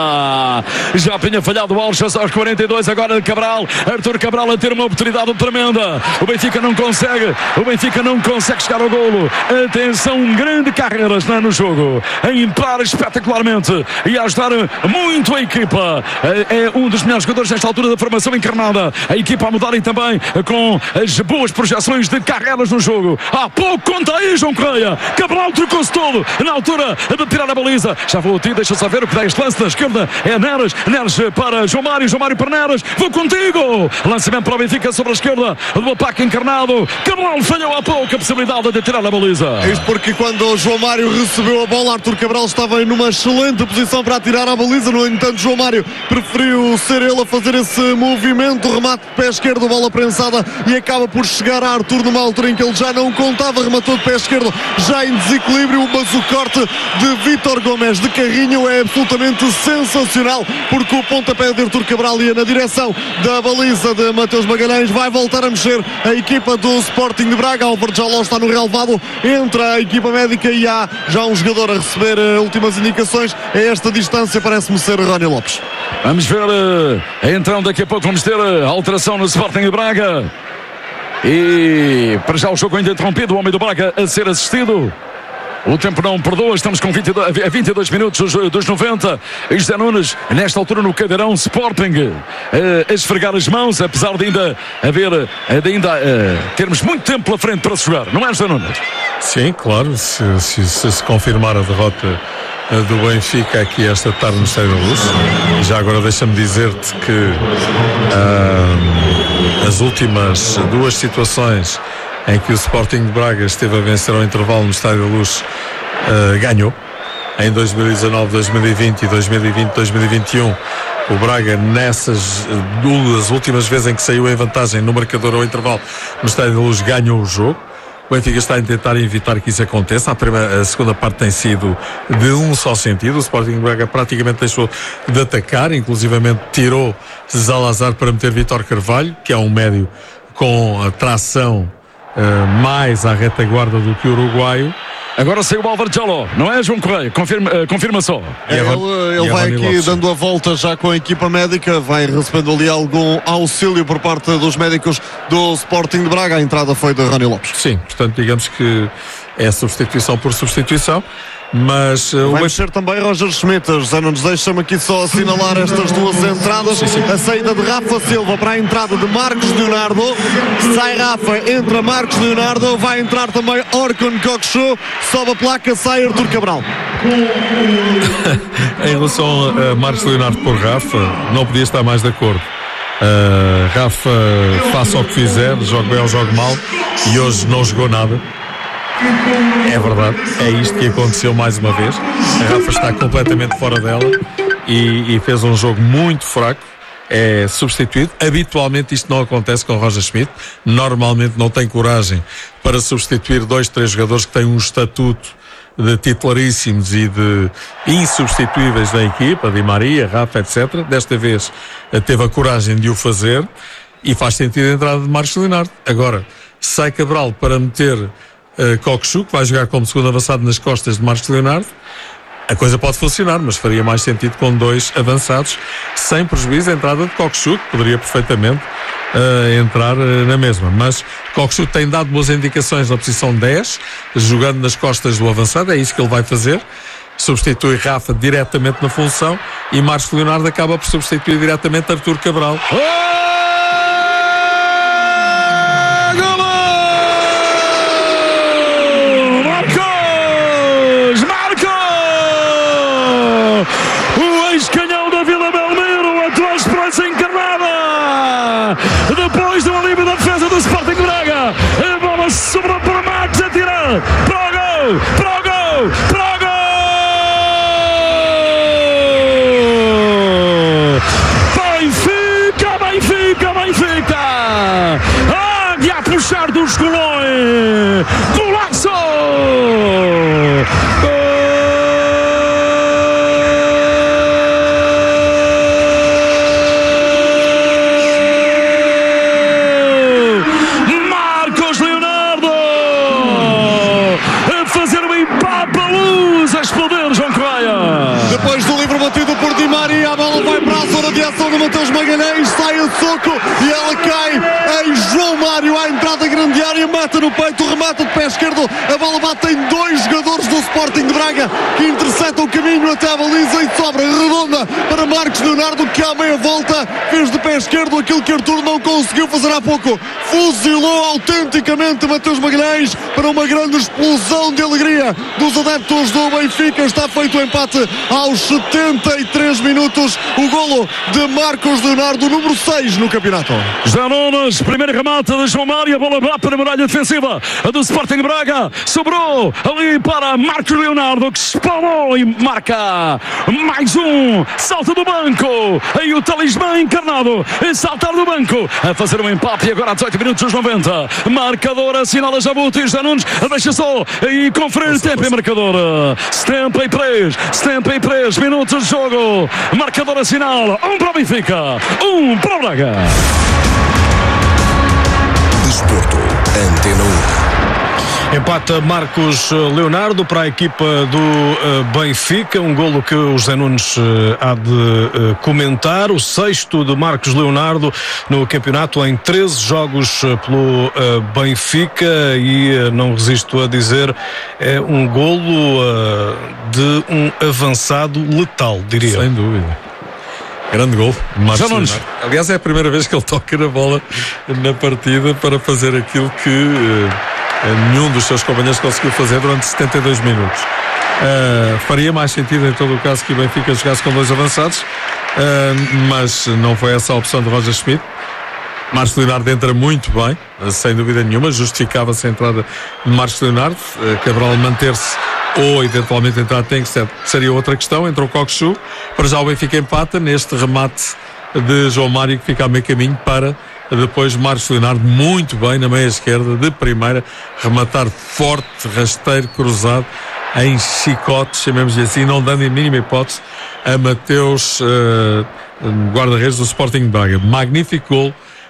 já tinha falhado o Alves aos 42, agora Cabral, Arthur Cabral a ter uma oportunidade tremenda, o Benfica não consegue chegar ao golo. Atenção, grande Carreras no jogo, a impar espetacularmente e a ajudar muito a equipa, é um dos melhores jogadores nesta altura da formação encarnada, a equipa a mudarem também com as boas projeções de Carreras no jogo. Há pouco, conta aí João Correia, Cabral trocou-se todo na altura de tirar a baliza, já vou a ti, deixa só ver o que dá este lance na esquerda, é Neres para João Mário para Neres, vou contigo, lançamento para o Benfica sobre a esquerda do ataque encarnado, Cabral falhou há pouco a possibilidade de tirar a baliza. Isto porque quando o João Mário recebeu a bola, Arthur Cabral estava numa excelente posição para tirar a baliza, no entanto João Mário preferiu ser ele a fazer esse movimento, remate de pé esquerdo, bola prensada e acaba por chegar a Arthur numa altura em que ele já não contava, rematou de pé esquerdo, já em desequilíbrio, mas o corte de Vítor Gomes de carrinho é absolutamente sensacional, porque o pontapé de Arthur Cabral ia na direção da baliza de Mateus Magalhães, vai voltar a mexer a equipa do Sporting de Braga, Álvaro Jaló está no relevado, entra a equipa médica e há já um jogador a receber últimas indicações, a esta distância parece-me ser Rony Lopes. Vamos ver, então daqui a pouco vamos ter a alteração no Sporting de Braga e para já o jogo ainda interrompido, o homem do Braga a ser assistido. O tempo não perdoa, estamos com 22 minutos dos 90. José Nunes, nesta altura no cadeirão, Sporting a esfregar as mãos, apesar de ainda termos muito tempo pela frente para se jogar, não é, José Nunes? Sim, claro, se confirmar a derrota do Benfica aqui esta tarde no Estádio da Luz. Já agora deixa-me dizer-te que as últimas duas situações em que o Sporting de Braga esteve a vencer ao intervalo no Estádio da Luz, ganhou. Em 2019, 2020 e 2020-2021, o Braga, nessas duas últimas vezes em que saiu em vantagem no marcador ao intervalo no Estádio da Luz, ganhou o jogo. O Benfica está a tentar evitar que isso aconteça. A segunda parte tem sido de um só sentido. O Sporting de Braga praticamente deixou de atacar, inclusivamente tirou Zalazar para meter Vítor Carvalho, que é um médio com a tração mais à retaguarda do que o uruguaio. Agora saiu o Álvaro Jaló, não é, João Correia? Confirma só. Ele vai aqui dando a volta já com a equipa médica, vai recebendo ali algum auxílio por parte dos médicos do Sporting de Braga. A entrada foi de Rony Lopes. Sim, portanto digamos que é substituição por substituição. Mas vai mexer também Roger Schmidt. José Nunes, deixa-me aqui só assinalar estas duas entradas. A saída de Rafa Silva para a entrada de Marcos Leonardo. Sai Rafa, entra Marcos Leonardo. Vai entrar também Orkun Kökçü. Sobe a placa, sai Artur Cabral. Em relação a Marcos Leonardo por Rafa, não podia estar mais de acordo. Rafa, faça o que fizer, jogue bem ou jogue mal, e hoje não jogou nada. É verdade, é isto que aconteceu mais uma vez. A Rafa está completamente fora dela e fez um jogo muito fraco. É substituído. Habitualmente isto não acontece com Roger Schmidt. Normalmente não tem coragem para substituir 2-3 jogadores que têm um estatuto de titularíssimos e de insubstituíveis da equipa, Di Maria, Rafa, etc. Desta vez teve a coragem de o fazer e faz sentido a entrada de Marcos Leonardo. Agora, sai Cabral para meter Kökçü, que vai jogar como segundo avançado nas costas de Marcos Leonardo. A coisa pode funcionar, mas faria mais sentido com 2 avançados, sem prejuízo a entrada de Kökçü, que poderia perfeitamente entrar na mesma. Mas Kökçü tem dado boas indicações na posição 10, jogando nas costas do avançado, é isso que ele vai fazer. Substitui Rafa diretamente na função e Marcos Leonardo acaba por substituir diretamente Artur Cabral. Ex-canhão da Vila Belmiro, atual esperança encarnada. Depois do alívio da defesa do Sporting Braga, a bola sobrou para Marcos a tirar para o gol, para o gol, para o gol. Benfica, Benfica, Benfica. Águia a puxar dos colões. Golaço! De Mateus Magalhães, sai a soco e ela cai em João Mário à entrada grande área, mata no peito, remata de pé esquerdo, a bola bate em 2 jogadores do Sporting de Braga que interceptam o caminho até a baliza e sobra redonda para Marcos Leonardo, que à meia volta fez de pé esquerdo aquilo que Artur não conseguiu fazer há pouco, fuzilou autenticamente Mateus Magalhães para uma grande explosão de alegria dos adeptos do Benfica. Está feito o empate aos 73 minutos, o golo de Marcos Leonardo, número 6 no campeonato. Já Nunes, primeiro remate de João Mário, a bola vai para a muralha defensiva do Sporting Braga, sobrou ali para Marcos Leonardo, que espalmou e marca mais um, salta do banco, aí o talismã encarnado, saltar do banco, a fazer um empate e agora a 18 minutos dos 90, marcador assinala Jabuti, Já Nunes, deixa só e conferir tempo em marcador, 73 minutos de jogo, marcador assinala, para o Benfica, para o Braga. Desporto, Antena 1. Empata Marcos Leonardo para a equipa do Benfica, um golo que o José Nunes há de comentar, o 6º de Marcos Leonardo no campeonato em 13 jogos pelo Benfica e não resisto a dizer, é um golo de um avançado letal, diria. Sem dúvida. Grande gol, Marcos Leonardo. Aliás, é a primeira vez que ele toca na bola na partida para fazer aquilo que nenhum dos seus companheiros conseguiu fazer durante 72 minutos. Faria mais sentido em todo o caso que o Benfica jogasse com 2 avançados, mas não foi essa a opção de Roger Schmidt. Marcos Leonardo entra muito bem, sem dúvida nenhuma, justificava-se a entrada de Marcos Leonardo. Cabral manter-se ou eventualmente entrar Tengsted seria outra questão. Entrou Kökçü, para já o Benfica empata neste remate de João Mário, que fica a meio caminho para depois Marcos Leonardo muito bem na meia esquerda de primeira, rematar forte, rasteiro, cruzado em chicote, chamemos-lhe assim, não dando em mínima hipótese a Mateus, guarda-redes do Sporting de Braga. Magnífico gol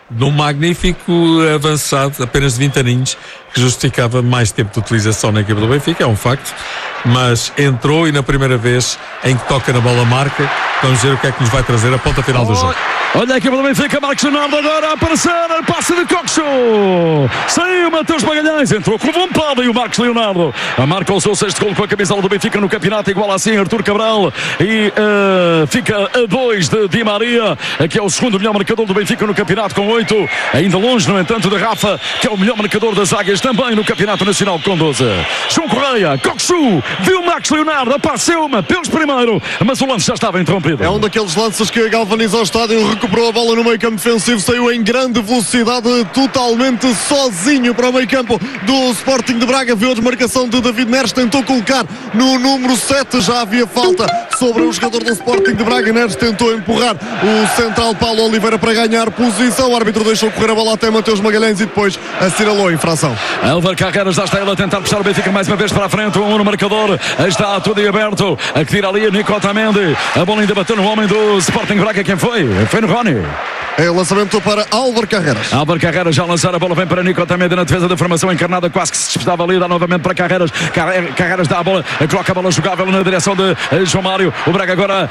de um magnífico avançado, apenas de 20 aninhos, que justificava mais tempo de utilização na equipa do Benfica, é um facto, mas entrou e na primeira vez em que toca na bola marca. Vamos ver o que é que nos vai trazer a ponta final do jogo. Olha a equipa do Benfica, Marcos Leonardo agora a aparecer, passe de Coxo, saiu Matheus Magalhães, entrou com vontade e o Marcos Leonardo marca o seu 6º gol com a camisola do Benfica no campeonato, igual assim Artur Cabral, e fica a 2 de Di Maria, que é o segundo melhor marcador do Benfica no campeonato com 8, ainda longe no entanto de Rafa, que é o melhor marcador das águias também no campeonato nacional com 12. João Correia, Coxo, viu Marcos Leonardo, apareceu Mateus primeiro, mas o lance já estava interrompido. É um daqueles lances que galvaniza o estádio, recuperou a bola no meio campo defensivo, saiu em grande velocidade, totalmente sozinho para o meio campo do Sporting de Braga, viu a desmarcação de David Neres, tentou colocar no número 7, já havia falta sobre o jogador do Sporting de Braga, Neres tentou empurrar o central Paulo Oliveira para ganhar posição, o árbitro deixou correr a bola até Matheus Magalhães e depois assinalou a infração. Álvaro Carreras, já está ele a tentar puxar o Benfica mais uma vez para a frente, 1 no marcador, está tudo em aberto, a que tira ali Nico Otamendi, a bola ainda bateu no homem do Sporting Braga, quem foi? Foi no Rony. É o lançamento para Álvaro Carreras. Álvaro Carreras já a lançar a bola, vem para Nico Otamendi na defesa da formação encarnada, quase que se despedava ali, dá novamente para Carreras. Carreras dá a bola, coloca a bola jogável na direção de João Mário. O Braga agora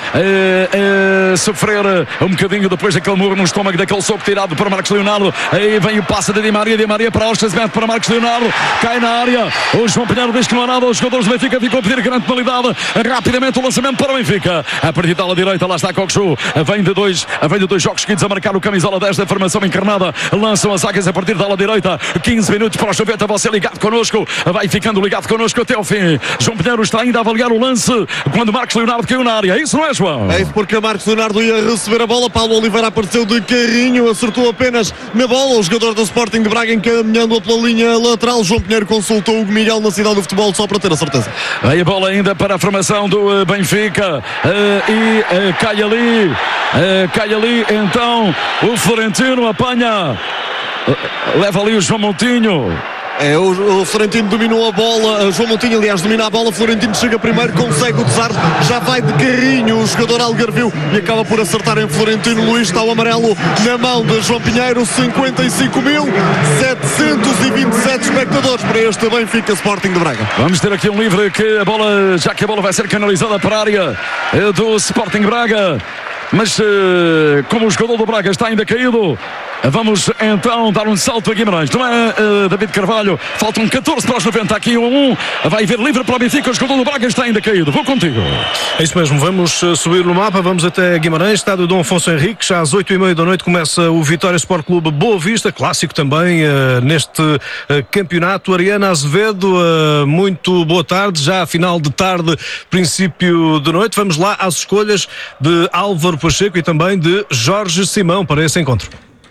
sofrer um bocadinho depois daquele murro no estômago, daquele soco tirado para Marcos Leonardo. Aí vem o passe de Di Maria para Ostas, mete para Marcos Leonardo, cai na área. O João Pinheiro diz que não há nada, os jogadores do Benfica ficam a pedir grande penalidade. Rapidamente o lançamento para o Benfica. A partir da ala direita, lá está Coxo. Vem de dois jogos seguidos a marcar o camisola 10 da formação encarnada. Lançam as águias a partir da ala direita. 15 minutos para o Joveta, você ligado connosco. Vai ficando ligado connosco até ao fim. João Pinheiro está ainda a avaliar o lance quando Marcos Leonardo caiu na área. Isso não é, João? É isso, porque Marcos Leonardo ia receber a bola. Paulo Oliveira apareceu de carrinho, acertou apenas na bola. O jogador do Sporting de Braga encaminhando-a pela linha lateral. João Pinheiro consultou o Miguel na cidade do futebol só para ter a certeza. Aí a bola ainda para a formação do Benfica e cai ali então o Florentino apanha, leva ali o João Moutinho. O Florentino dominou a bola, João Moutinho aliás domina a bola, Florentino chega primeiro, consegue o desarme, já vai de carrinho o jogador algarvio e acaba por acertar em Florentino. Luís, está o amarelo na mão de João Pinheiro. 55.727 espectadores para este Benfica Sporting de Braga. Vamos ter aqui um livre que a bola, já que a bola vai ser canalizada para a área do Sporting Braga, mas como o jogador do Braga está ainda caído, vamos então dar um salto a Guimarães, não é, David Carvalho? Faltam 14 para os 90, aqui 1-1, vai haver livre para o Benfica, o jogador do Braga está ainda caído. Vou contigo. É isso mesmo, vamos subir no mapa, vamos até Guimarães, estádio Dom Afonso Henriques, já às 8h30 da noite começa o Vitória Sport Clube Boa Vista, clássico também neste campeonato. Ariana Azevedo, muito boa tarde, já a final de tarde, princípio de noite. Vamos lá às escolhas de Álvaro Pacheco e também de Jorge Simão para esse encontro.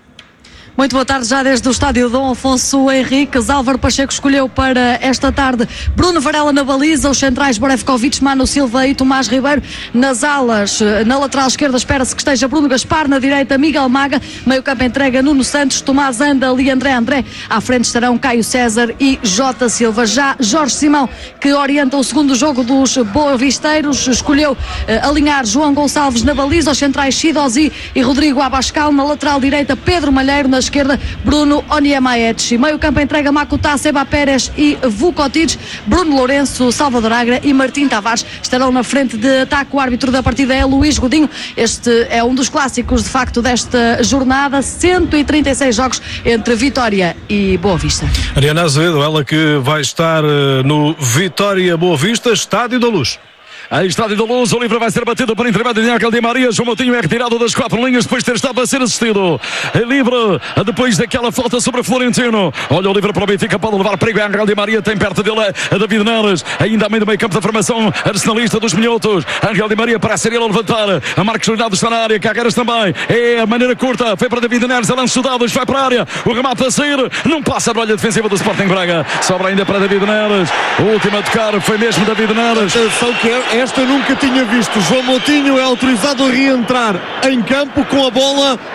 Muito boa tarde, já desde o estádio Dom Afonso Henriques. Álvaro Pacheco escolheu para esta tarde Bruno Varela na baliza, os centrais Borevkovic, Mano Silva e Tomás Ribeiro. Nas alas, na lateral esquerda, espera-se que esteja Bruno Gaspar, na direita Miguel Maga, meio campo entrega Nuno Santos, Tomás Andal e André. À frente estarão Caio César e Jota Silva. Já Jorge Simão, que orienta o segundo jogo dos boavisteiros, escolheu alinhar João Gonçalves na baliza, os centrais Chidozi e Rodrigo Abascal, na lateral direita Pedro Malheiro, na esquerda Bruno Onyemaechi. Meio campo entrega Makuta, Seba Pérez e Vukotic. Bruno Lourenço, Salvador Agra e Martim Tavares estarão na frente de ataque. O árbitro da partida é Luís Godinho. Este é um dos clássicos de facto desta jornada. 136 jogos entre Vitória e Boa Vista. Ariana Azevedo, ela que vai estar no Vitória Boa Vista, Estádio da Luz. A Estádio da Luz, o livre vai ser batido por intermédio de Ángel Di Maria. João Moutinho é retirado das 4 linhas depois de ter estado a ser assistido. É livre depois daquela falta sobre Florentino. Olha o livre para o Benfica, pode levar perigo. Ángel Di Maria tem perto dele a David Neres, ainda a meio do meio campo da formação arsenalista dos minhotos. Ángel Di Maria parece ser ele a levantar. A Marcos Leonardo está na área, Carreiras também. É a maneira curta, foi para David Neres, a lance dados, vai para a área. O remate a sair, não passa a bolha defensiva do Sporting Braga. Sobra ainda para David Neres. O último a tocar foi mesmo David Neres. Atenção que esta nunca tinha visto. João Moutinho é autorizado a reentrar em campo com a bola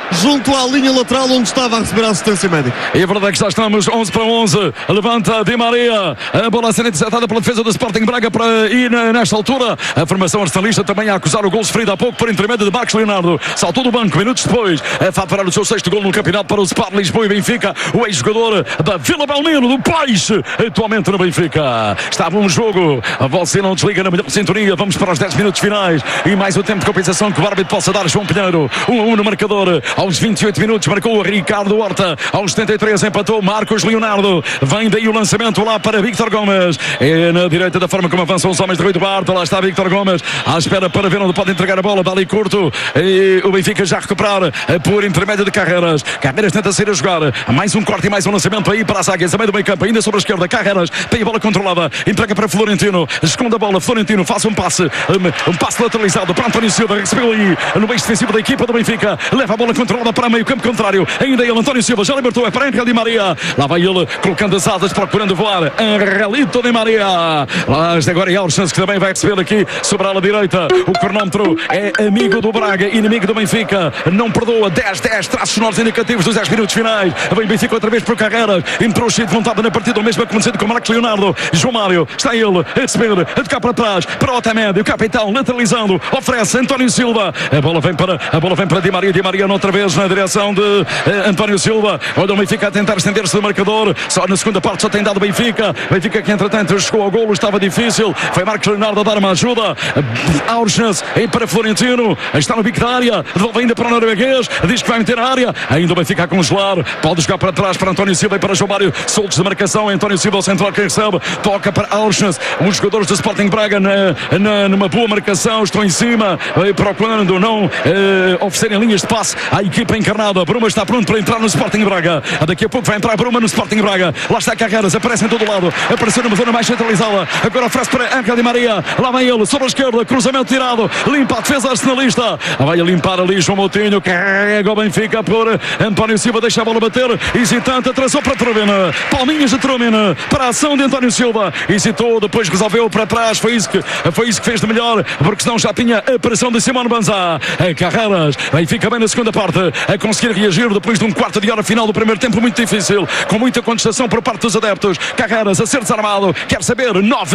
junto à linha lateral onde estava a receber a assistência médica. E a verdade é que já estamos 11-11. Levanta Di Maria. A bola a ser interceptada pela defesa do Sporting Braga para ir nesta altura. A formação arsenalista também a acusar o gol sofrido há pouco por intermédio de Marcos Leonardo. Saltou do banco minutos depois. A faturar o seu 6º gol no campeonato para o Sport Lisboa e Benfica. O ex-jogador da Vila Belmiro, do Peixe, atualmente no Benfica. Estava um jogo. Você não desliga na melhor sintonia. Vamos para os 10 minutos finais. E mais o tempo de compensação que o árbitro possa dar. João Pinheiro. 1-1 no marcador. Aos 28 minutos marcou o Ricardo Horta. Aos 73 empatou Marcos Leonardo. Vem daí o lançamento lá para Víctor Gomes. É na direita da forma como avançam os homens de Rui Duarte. Lá está Víctor Gomes à espera para ver onde pode entregar a bola. Dali curto. E o Benfica já a recuperar por intermédio de Carreras. Carreras tenta sair a jogar. Mais um corte e mais um lançamento aí para a zaga. A meio do meio campo. Ainda sobre a esquerda. Carreras tem a bola controlada. Entrega para Florentino. Esconde a bola. Florentino faz um passe. Um passe lateralizado para António Silva. Recebeu aí no beijo defensivo da equipa do Benfica. Leva a bola controlada para meio campo contrário. Ainda ele, António Silva, já libertou. É para Angel Di Maria. Lá vai ele colocando as asas, procurando voar. Angelito Di Maria. Lá agora é Alchance que também vai receber aqui sobre a ala direita. O cronómetro é amigo do Braga, inimigo do Benfica. Não perdoa. 10-10. Traços sonoros indicativos dos 10 minutos finais. Vem Benfica outra vez por Carreras. Entrou cheio de vontade na partida. O mesmo acontecendo com o Marcos Leonardo. João Mário. Está ele a receber, a tocar para trás. Para o Otamendi. O capitão lateralizando. Oferece António Silva. A bola vem para Di Maria. Di Maria outra vez na direção de António Silva. Olha o Benfica a tentar estender-se do marcador. Só na segunda parte só tem dado Benfica. Benfica que entretanto chegou ao golo. Estava difícil. Foi Marcos Leonardo a dar uma ajuda. Aursnes para Florentino. Está no bico da área. Devolve ainda para o norueguês. Diz que vai meter a área. Ainda o Benfica a congelar. Pode jogar para trás para António Silva e para João Mário. Soltos de marcação. António Silva, o central que recebe. Toca para Aursnes. Os jogadores do Sporting Braga numa boa marcação. Estão em cima. Procurando não oferecerem linhas de passe à equipa encarnada. Bruma está pronto para entrar no Sporting Braga. Daqui a pouco vai entrar Bruma no Sporting Braga. Lá está Carreras. Aparece em todo lado. Apareceu numa zona mais centralizada. Agora oferece para Angel Di Maria. Lá vem ele. Sobre a esquerda. Cruzamento tirado. Limpa a defesa arsenalista. Vai a limpar ali João Moutinho. Carrega o Benfica por António Silva. Deixa a bola bater. Hesitante. Atrasou para Trumina. Palminhas de Trumina. Para a ação de António Silva. Hesitou. Depois resolveu para trás. Foi isso que fez de melhor. Porque senão já tinha a pressão de Simone Banzá. Carreras. Benfica bem na segunda parte. A conseguir reagir depois de um quarto de hora final do primeiro tempo muito difícil. Com muita contestação por parte dos adeptos. Carreras a ser desarmado. Quer saber? 9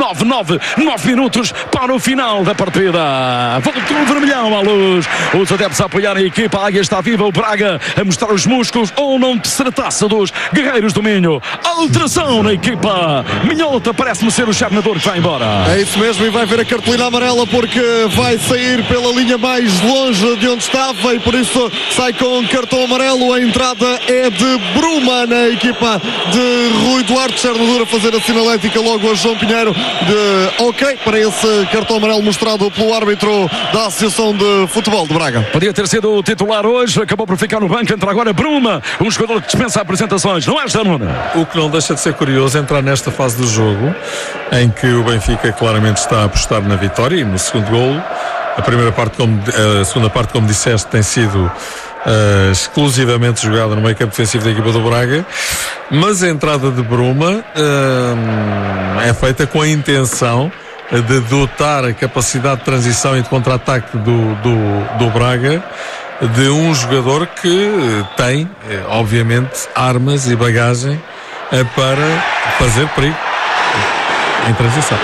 minutos para o final da partida. Voltou o vermelhão à luz. Os adeptos a apoiar a equipa. A Águia está viva. O Braga a mostrar os músculos. Ou não se tratasse dos guerreiros do Minho. Alteração na equipa. Minhota parece-me ser o charnador que vai embora. É isso mesmo. E vai ver a cartolina amarela porque vai sair pela linha mais longe de onde estava e por isso sai com cartão amarelo. A entrada é de Bruma na equipa de Rui Duarte. Charnador a fazer a sinalética logo a João Pinheiro de ok para esse cartão amarelo mostrado pelo árbitro da Associação de Futebol de Braga. Podia ter sido o titular hoje, acabou por ficar no banco. Entra agora Bruma, um jogador que dispensa apresentações, não é, Janona? O que não deixa de ser curioso é entrar nesta fase do jogo em que o Benfica claramente está a apostar na vitória e no segundo golo. A segunda parte, como disseste, tem sido exclusivamente jogada no meio campo defensivo da equipa do Braga, mas a entrada de Bruma é feita com a intenção de dotar a capacidade de transição e de contra-ataque do Braga de um jogador que tem, obviamente, armas e bagagem para fazer perigo em transição.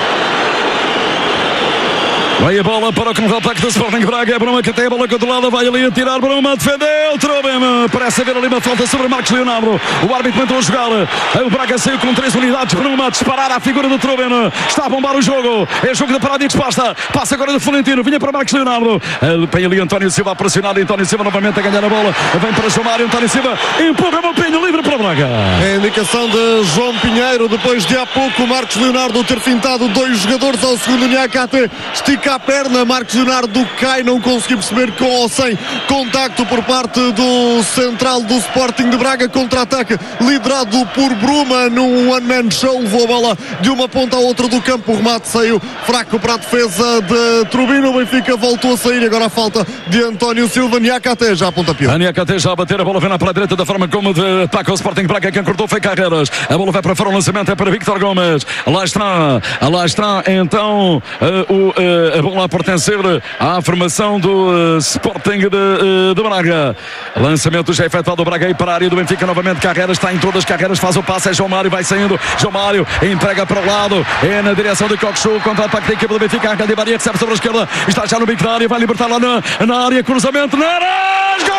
Vai a bola para o contra-ataque do Sporting Braga. É Bruma que tem a bola controlada. Vai ali a tirar. Bruma defendeu. Trubem. Parece haver ali uma falta sobre Marcos Leonardo. O árbitro tentou jogar. O Braga saiu com 3 unidades. Bruma a disparar à figura do Trubem. Está a bombar o jogo. É jogo de parada e resposta. Passa agora do Florentino. Vinha para Marcos Leonardo. Tem ali António Silva a pressionar. António Silva novamente a ganhar a bola. Vem para João Mário. António Silva empurra o Pinho livre para o Braga. É a indicação de João Pinheiro. Depois de há pouco Marcos Leonardo ter fintado 2 jogadores ao segundo Niakate. Estica a perna, Marcos Leonardo cai, não conseguiu perceber com ou sem contacto por parte do central do Sporting de Braga. Contra-ataque liderado por Bruma num one-man show, levou a bola de uma ponta à outra do campo, o remate saiu fraco para a defesa de Trubino. O Benfica voltou a sair, agora a falta de António Silva. Niakate já a pontapé. A Niakate já a bater, a bola vem lá para a direita da forma como ataca o Sporting Braga. Quem cortou foi Carreras, a bola vai para fora, o lançamento é para Víctor Gomes. Lá está então a bola a pertencer à formação do Sporting de Braga. Lançamento já efetuado do Braga aí para a área do Benfica novamente. Carreiras está em todas as carreiras, faz o passe, é João Mário, vai saindo. João Mário entrega para o lado, é na direção de Coxu, contra-ataque da equipe do Benfica. A Di Maria recebe sobre a esquerda, está já no bico da área, vai libertar lá na área, cruzamento, Neres, gol!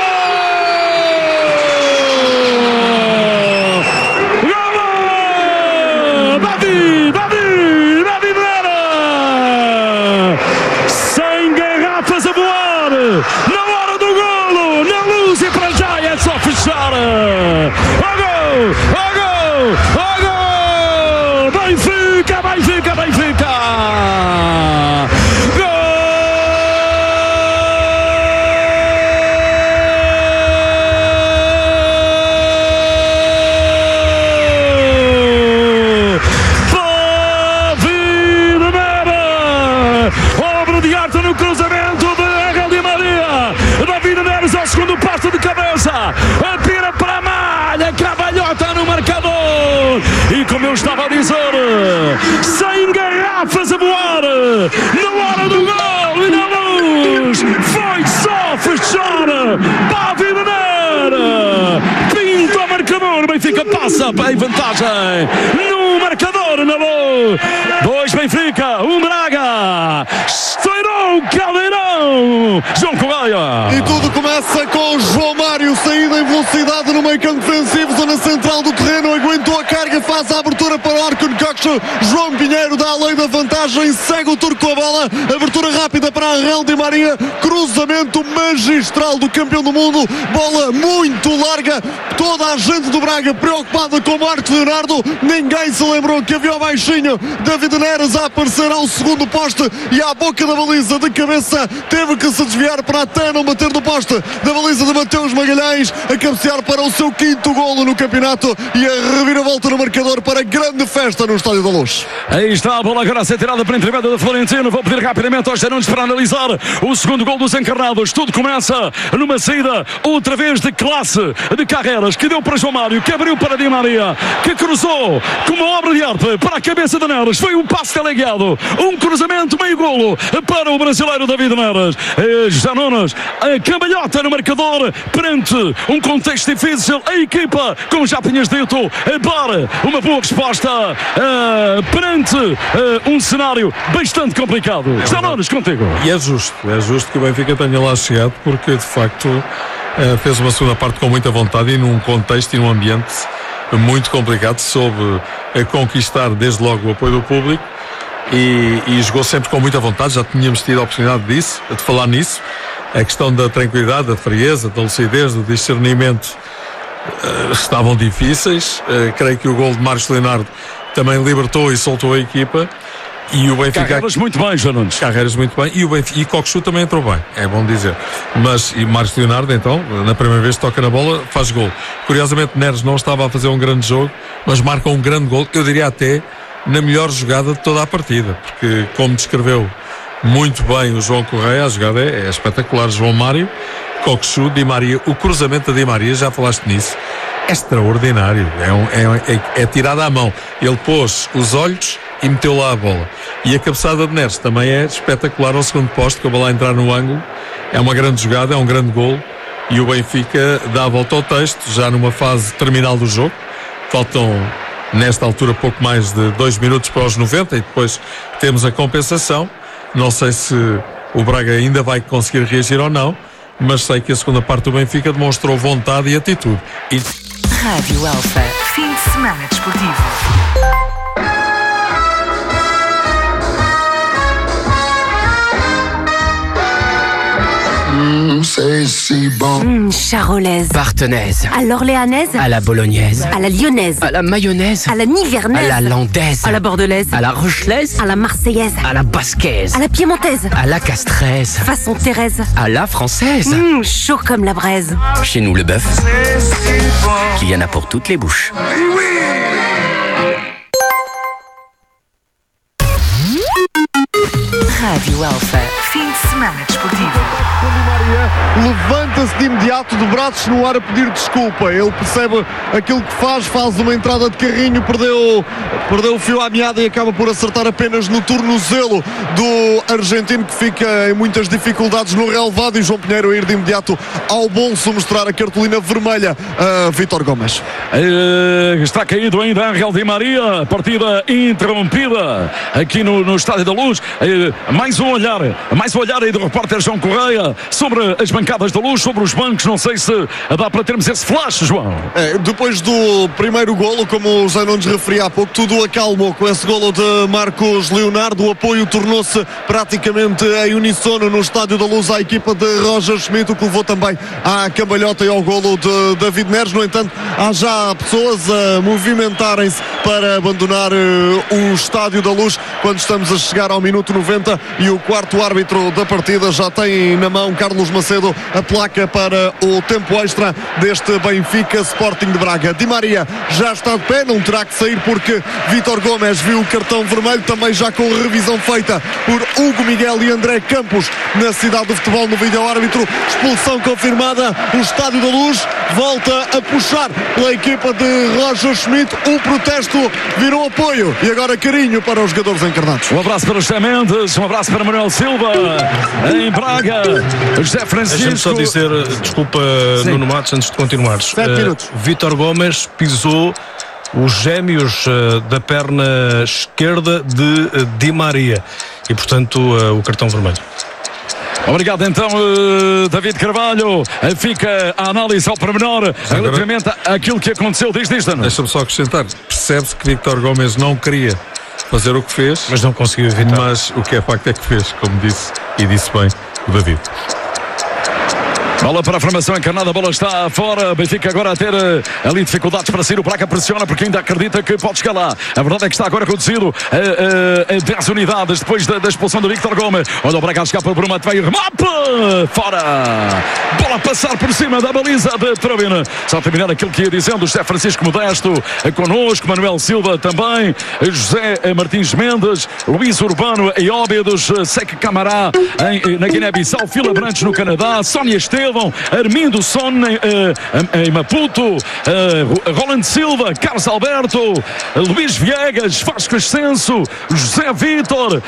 David Neres! 100 garrafas a voar! Na hora do golo! Na luz e para já é só fechar! Ó gol! Ó gol! Ó gol! Benfica! Benfica! Benfica! Gol! Obra de arte no cruzamento de Angel Di Maria. David Neres ao segundo passo de cabeça. Atira para a malha. Cavalhota no marcador. E como eu estava a dizer, 100 garrafas a voar. Na hora do gol e na luz. Foi só fechar. David Neres. Pinto ao marcador. Benfica passa em vantagem. No marcador, na luz. 2 Benfica, 1 Braga. Estourou Caldeirão. João Correia. E tudo começa com João Mário, saída em velocidade no meio campo defensivo, zona central do terreno, aguentou a carga, faz a abertura para o arco de Coxo. João Pinheiro dá a lei da vantagem, segue o turco com a bola, abertura rápida para Angel Di Maria, cruzamento magistral do campeão do mundo, bola muito larga, toda a gente do Braga preocupada com Marcos Leonardo, ninguém se lembrou que havia o baixinho David Neres a aparecer ao segundo poste e à boca da baliza de cabeça, teve que se desviar para até não bater no poste da baliza de Mateus Magalhães, a cabecear para o seu 5º golo no campeonato e a reviravolta no marcador para grande festa no Estádio da Luz. Aí está a bola agora a ser tirada para a intermédio de Florentino. Vou pedir rapidamente aos Gerontes para analisar o segundo gol dos encarnados. Tudo começa numa saída outra vez de classe de Carreiras, que deu para João Mário, que abriu para Di Maria, que cruzou com uma obra de arte para a cabeça de Neres. Foi um passe teleguiado, um cruzamento meio golo para o brasileiro David Neres. José Nunes, a cambalhota no marcador perante um contexto difícil. A equipa, como já tinhas dito, para uma boa resposta perante um cenário bastante complicado. José Nunes, contigo. E é justo que o Benfica tenha lá chegado, porque de facto fez uma segunda parte com muita vontade e num contexto e num ambiente muito complicado, soube conquistar desde logo o apoio do público e jogou sempre com muita vontade. Já tínhamos tido a oportunidade de falar nisso. A questão da tranquilidade, da frieza, da lucidez, do discernimento estavam difíceis. Creio que o gol de Marcos Leonardo também libertou e soltou a equipa. E o Benfica... Carreiras muito bem, João Nunes. Carreiras muito bem. E o Benfica, e Coxu também entrou bem, é bom dizer. Mas, e Marcos Leonardo, então, na primeira vez que toca na bola, faz gol. Curiosamente, Neres não estava a fazer um grande jogo, mas marca um grande gol, eu diria até na melhor jogada de toda a partida. Porque, como descreveu muito bem o João Correia, a jogada é espetacular. João Mário, Coxu, Di Maria, o cruzamento da Di Maria, já falaste nisso, é extraordinário. É tirada à mão. Ele pôs os olhos e meteu lá a bola. E a cabeçada de Neres também é espetacular ao segundo posto, com a bola a entrar no ângulo. É uma grande jogada, é um grande gol. E o Benfica dá a volta ao texto, já numa fase terminal do jogo. Faltam, nesta altura, pouco mais de 2 minutos para os 90 e depois temos a compensação. Não sei se o Braga ainda vai conseguir reagir ou não, mas sei que a segunda parte do Benfica demonstrou vontade e atitude. Rádio Alfa, fim de semana desportivo. C'est si bon. Charolaise. Partenaise. À l'orléanaise. À la bolognaise. À la lyonnaise. À la mayonnaise. À la nivernaise. À la landaise. À la bordelaise. À la rochelaise. À la marseillaise. À la basquaise. À la piémontaise. À la castraise. Façon Thérèse. À la française. Chaud comme la braise. Chez nous, le bœuf, il y en a pour toutes les bouches. Rádio Alfa, fim de semana desportivo. Com Di Maria área, levanta-se de imediato, de braços no ar a pedir desculpa. Ele percebe aquilo que faz uma entrada de carrinho, perdeu o fio à meada e acaba por acertar apenas no tornozelo do argentino, que fica em muitas dificuldades no relevado, e João Pinheiro a ir de imediato ao bolso mostrar a cartolina vermelha a Vítor Gomes. Está caído ainda Ángel Di Maria, partida interrompida aqui no Estádio da Luz. Mais um olhar aí do repórter João Correia sobre as bancadas da Luz, sobre os bancos. Não sei se dá para termos esse flash, João. Depois do primeiro golo, como o José Nunes referia há pouco, tudo acalmou com esse golo de Marcos Leonardo. O apoio tornou-se praticamente em uníssono no Estádio da Luz à equipa de Roger Schmidt, o que levou também à cambalhota e ao golo de David Neres. No entanto, há já pessoas a movimentarem-se para abandonar o Estádio da Luz quando estamos a chegar ao minuto 90 e o quarto árbitro da partida já tem na mão, Carlos Macedo, a placa para o tempo extra deste Benfica Sporting de Braga. Di Maria já está de pé, não terá que sair porque Vítor Gomes viu o cartão vermelho, também já com revisão feita por Hugo Miguel e André Campos na Cidade do Futebol no vídeo-árbitro. Expulsão confirmada, o Estádio da Luz volta a puxar pela equipa de Roger Schmidt. O protesto virou apoio e agora carinho para os jogadores encarnados. Um abraço para o José Mendes, um abraço para Manuel Silva em Braga. José Francisco. Deixa-me só dizer, desculpa, sim, Nuno Matos, antes de continuares. 7 minutos. Vítor Gomes pisou os gêmeos da perna esquerda de Di Maria e, portanto, o cartão vermelho. Obrigado então, David Carvalho. Fica a análise ao pormenor relativamente àquilo que aconteceu. Diz, deixa-me só acrescentar. Percebe-se que Vítor Gomes não queria fazer o que fez, mas não conseguiu evitar. Mas o que é facto é que fez, como disse, e disse bem o David. Bola para a formação encarnada, a bola está fora. Benfica agora a ter ali dificuldades para sair. O Braga pressiona porque ainda acredita que pode chegar lá. A verdade é que está agora reduzido a 10 unidades depois da expulsão do Vítor Gomes. Olha o Braga a chegar para o Bruno Mateio. Remate! Fora! Bola a passar por cima da baliza de Trubin. Só terminar aquilo que ia dizendo o José Francisco Modesto connosco, Manuel Silva também, José Martins Mendes, Luís Urbano em Óbidos, Sec Camará na Guiné-Bissau, Fila Brantes no Canadá, Sónia Estevão, Armindo Son em Maputo, Roland Silva, Carlos Alberto, Luís Viegas, Vasco Ascenso, José Vítor,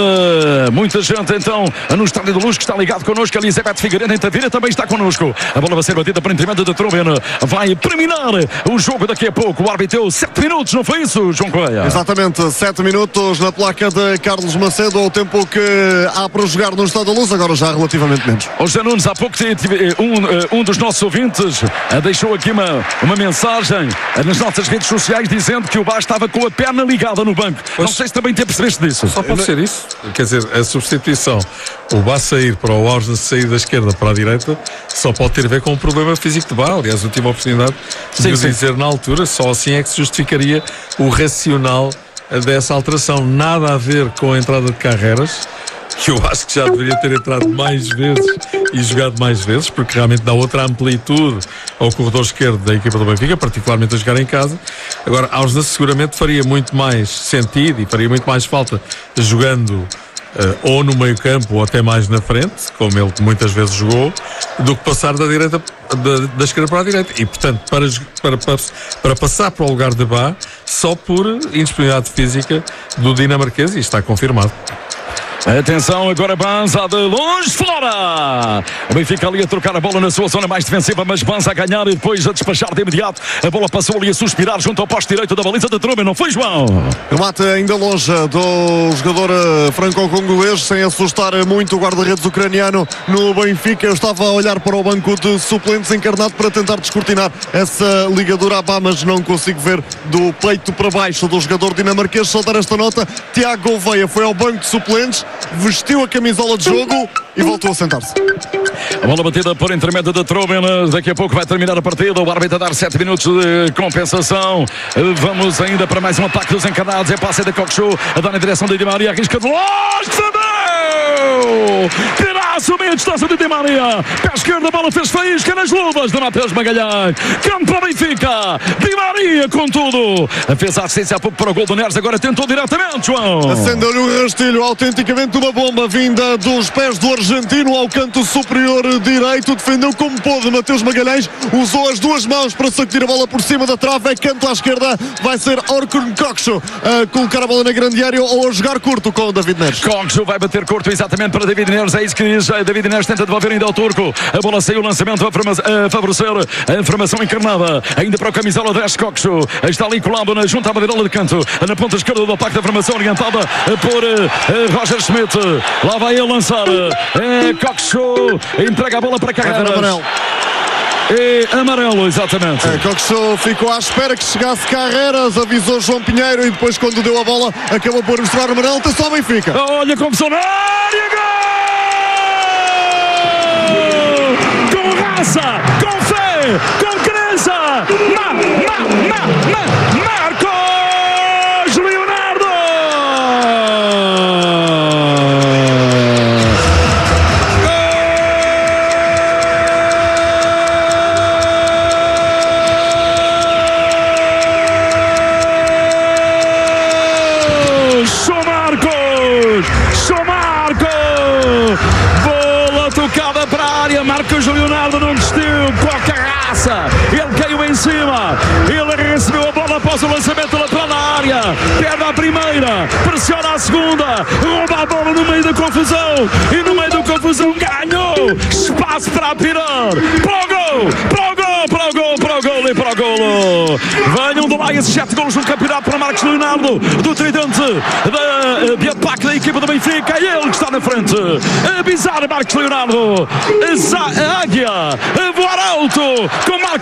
muita gente então no Estádio da Luz que está ligado connosco. Elizabeth Figueiredo em Tavira também está connosco. A bola vai ser batida aparentemente de Trubin, vai terminar o jogo daqui a pouco. O árbitro deu 7 minutos, não foi isso, João Correia? Exatamente, 7 minutos na placa de Carlos Macedo, ao tempo que há para jogar no Estádio da Luz, agora já relativamente menos. O José Nunes, há pouco um dos nossos ouvintes deixou aqui uma mensagem nas nossas redes sociais dizendo que o Bá estava com a perna ligada no banco. Pois, não sei se também te percebeste disso. Só pode ser isso. Quer dizer, a substituição, o Bá sair para o Ausnes sair da esquerda para a direita, só pode ter a ver com um problema físico de Bá. Aliás, eu tive a oportunidade de o dizer na altura, só assim é que se justificaria o racional dessa alteração. Nada a ver com a entrada de Carreras, que eu acho que já deveria ter entrado mais vezes e jogado mais vezes, porque realmente dá outra amplitude ao corredor esquerdo da equipa do Benfica, particularmente a jogar em casa. Agora, Ausnes seguramente faria muito mais sentido e faria muito mais falta jogando ou no meio campo ou até mais na frente, como ele muitas vezes jogou, do que passar da direita, da esquerda para a direita. E, portanto, para passar para o lugar de Bá, só por indisponibilidade física do dinamarquês, e está confirmado. Atenção, agora Banza de longe, fora! O Benfica ali a trocar a bola na sua zona mais defensiva, mas Banza a ganhar e depois a despachar de imediato. A bola passou ali a suspirar junto ao poste direito da baliza de Trubin, não foi, João? Remate ainda longe do jogador franco-congolês, sem assustar muito o guarda-redes ucraniano no Benfica. Eu estava a olhar para o banco de suplentes encarnado para tentar descortinar essa ligadura à Bá, mas não consigo ver do peito para baixo do jogador dinamarquês. Só dar esta nota: Tiago Gouveia foi ao banco de suplentes, vestiu a camisola de jogo e voltou a sentar-se. A bola batida por intermédio de Trubin. Daqui a pouco vai terminar a partida. O árbitro a dar 7 minutos de compensação. Vamos ainda para mais um ataque dos encarnados. É passe de Coxu a dar na direção de Di Maria. Arrisca de longe. Tiraço meia distância de Di Maria. Pé esquerda, a bola fez faísca nas luvas de Mateus Magalhães. Campo para Benfica. Di Maria com tudo. Fez a assistência há pouco para o gol do Neres. Agora tentou diretamente, João. Acendeu-lhe o rastilho. Autenticamente uma bomba vinda dos pés do argentino ao canto superior corredor direito, defendeu como pôde Mateus Magalhães, usou as duas mãos para sacudir a bola por cima da trave. É canto à esquerda, vai ser Orkun Kokcu a colocar a bola na grande área ou a jogar curto com o David Neres. Kokcu vai bater curto exatamente para David Neres, é isso que diz. David Neres tenta devolver ainda ao turco, a bola saiu, o lançamento a favorecer a formação encarnada, ainda para o camisola 10. Kokcu está ali colado junto à bandeirola de canto, na ponta esquerda do ataque da formação orientada por Roger Schmidt. Lá vai ele lançar, Kokcu entrega a bola para Carreras. Amarelo, exatamente. Kokcu ficou à espera que chegasse Carreras, avisou João Pinheiro e depois, quando deu a bola, acabou por mostrar o amarelo. Atenção, Benfica. Olha como são na área, gol! Com raça, com fé, com crença. Marcos Leonardo! Bola tocada para a área, Marcos Leonardo não desistiu, qualquer raça, ele caiu em cima, ele recebeu a bola após o lançamento lateral na área, perde a primeira, pressiona a segunda, rouba a bola no meio da confusão e no meio da confusão ganhou espaço para apirar, para o gol e para o golo. Venham do lá esses 7 golos no campeonato para Marcos Leonardo, do tridente de ataque da equipa do Benfica, é ele que está na frente. A bizarra Marcos Leonardo, a águia a voar alto com Marcos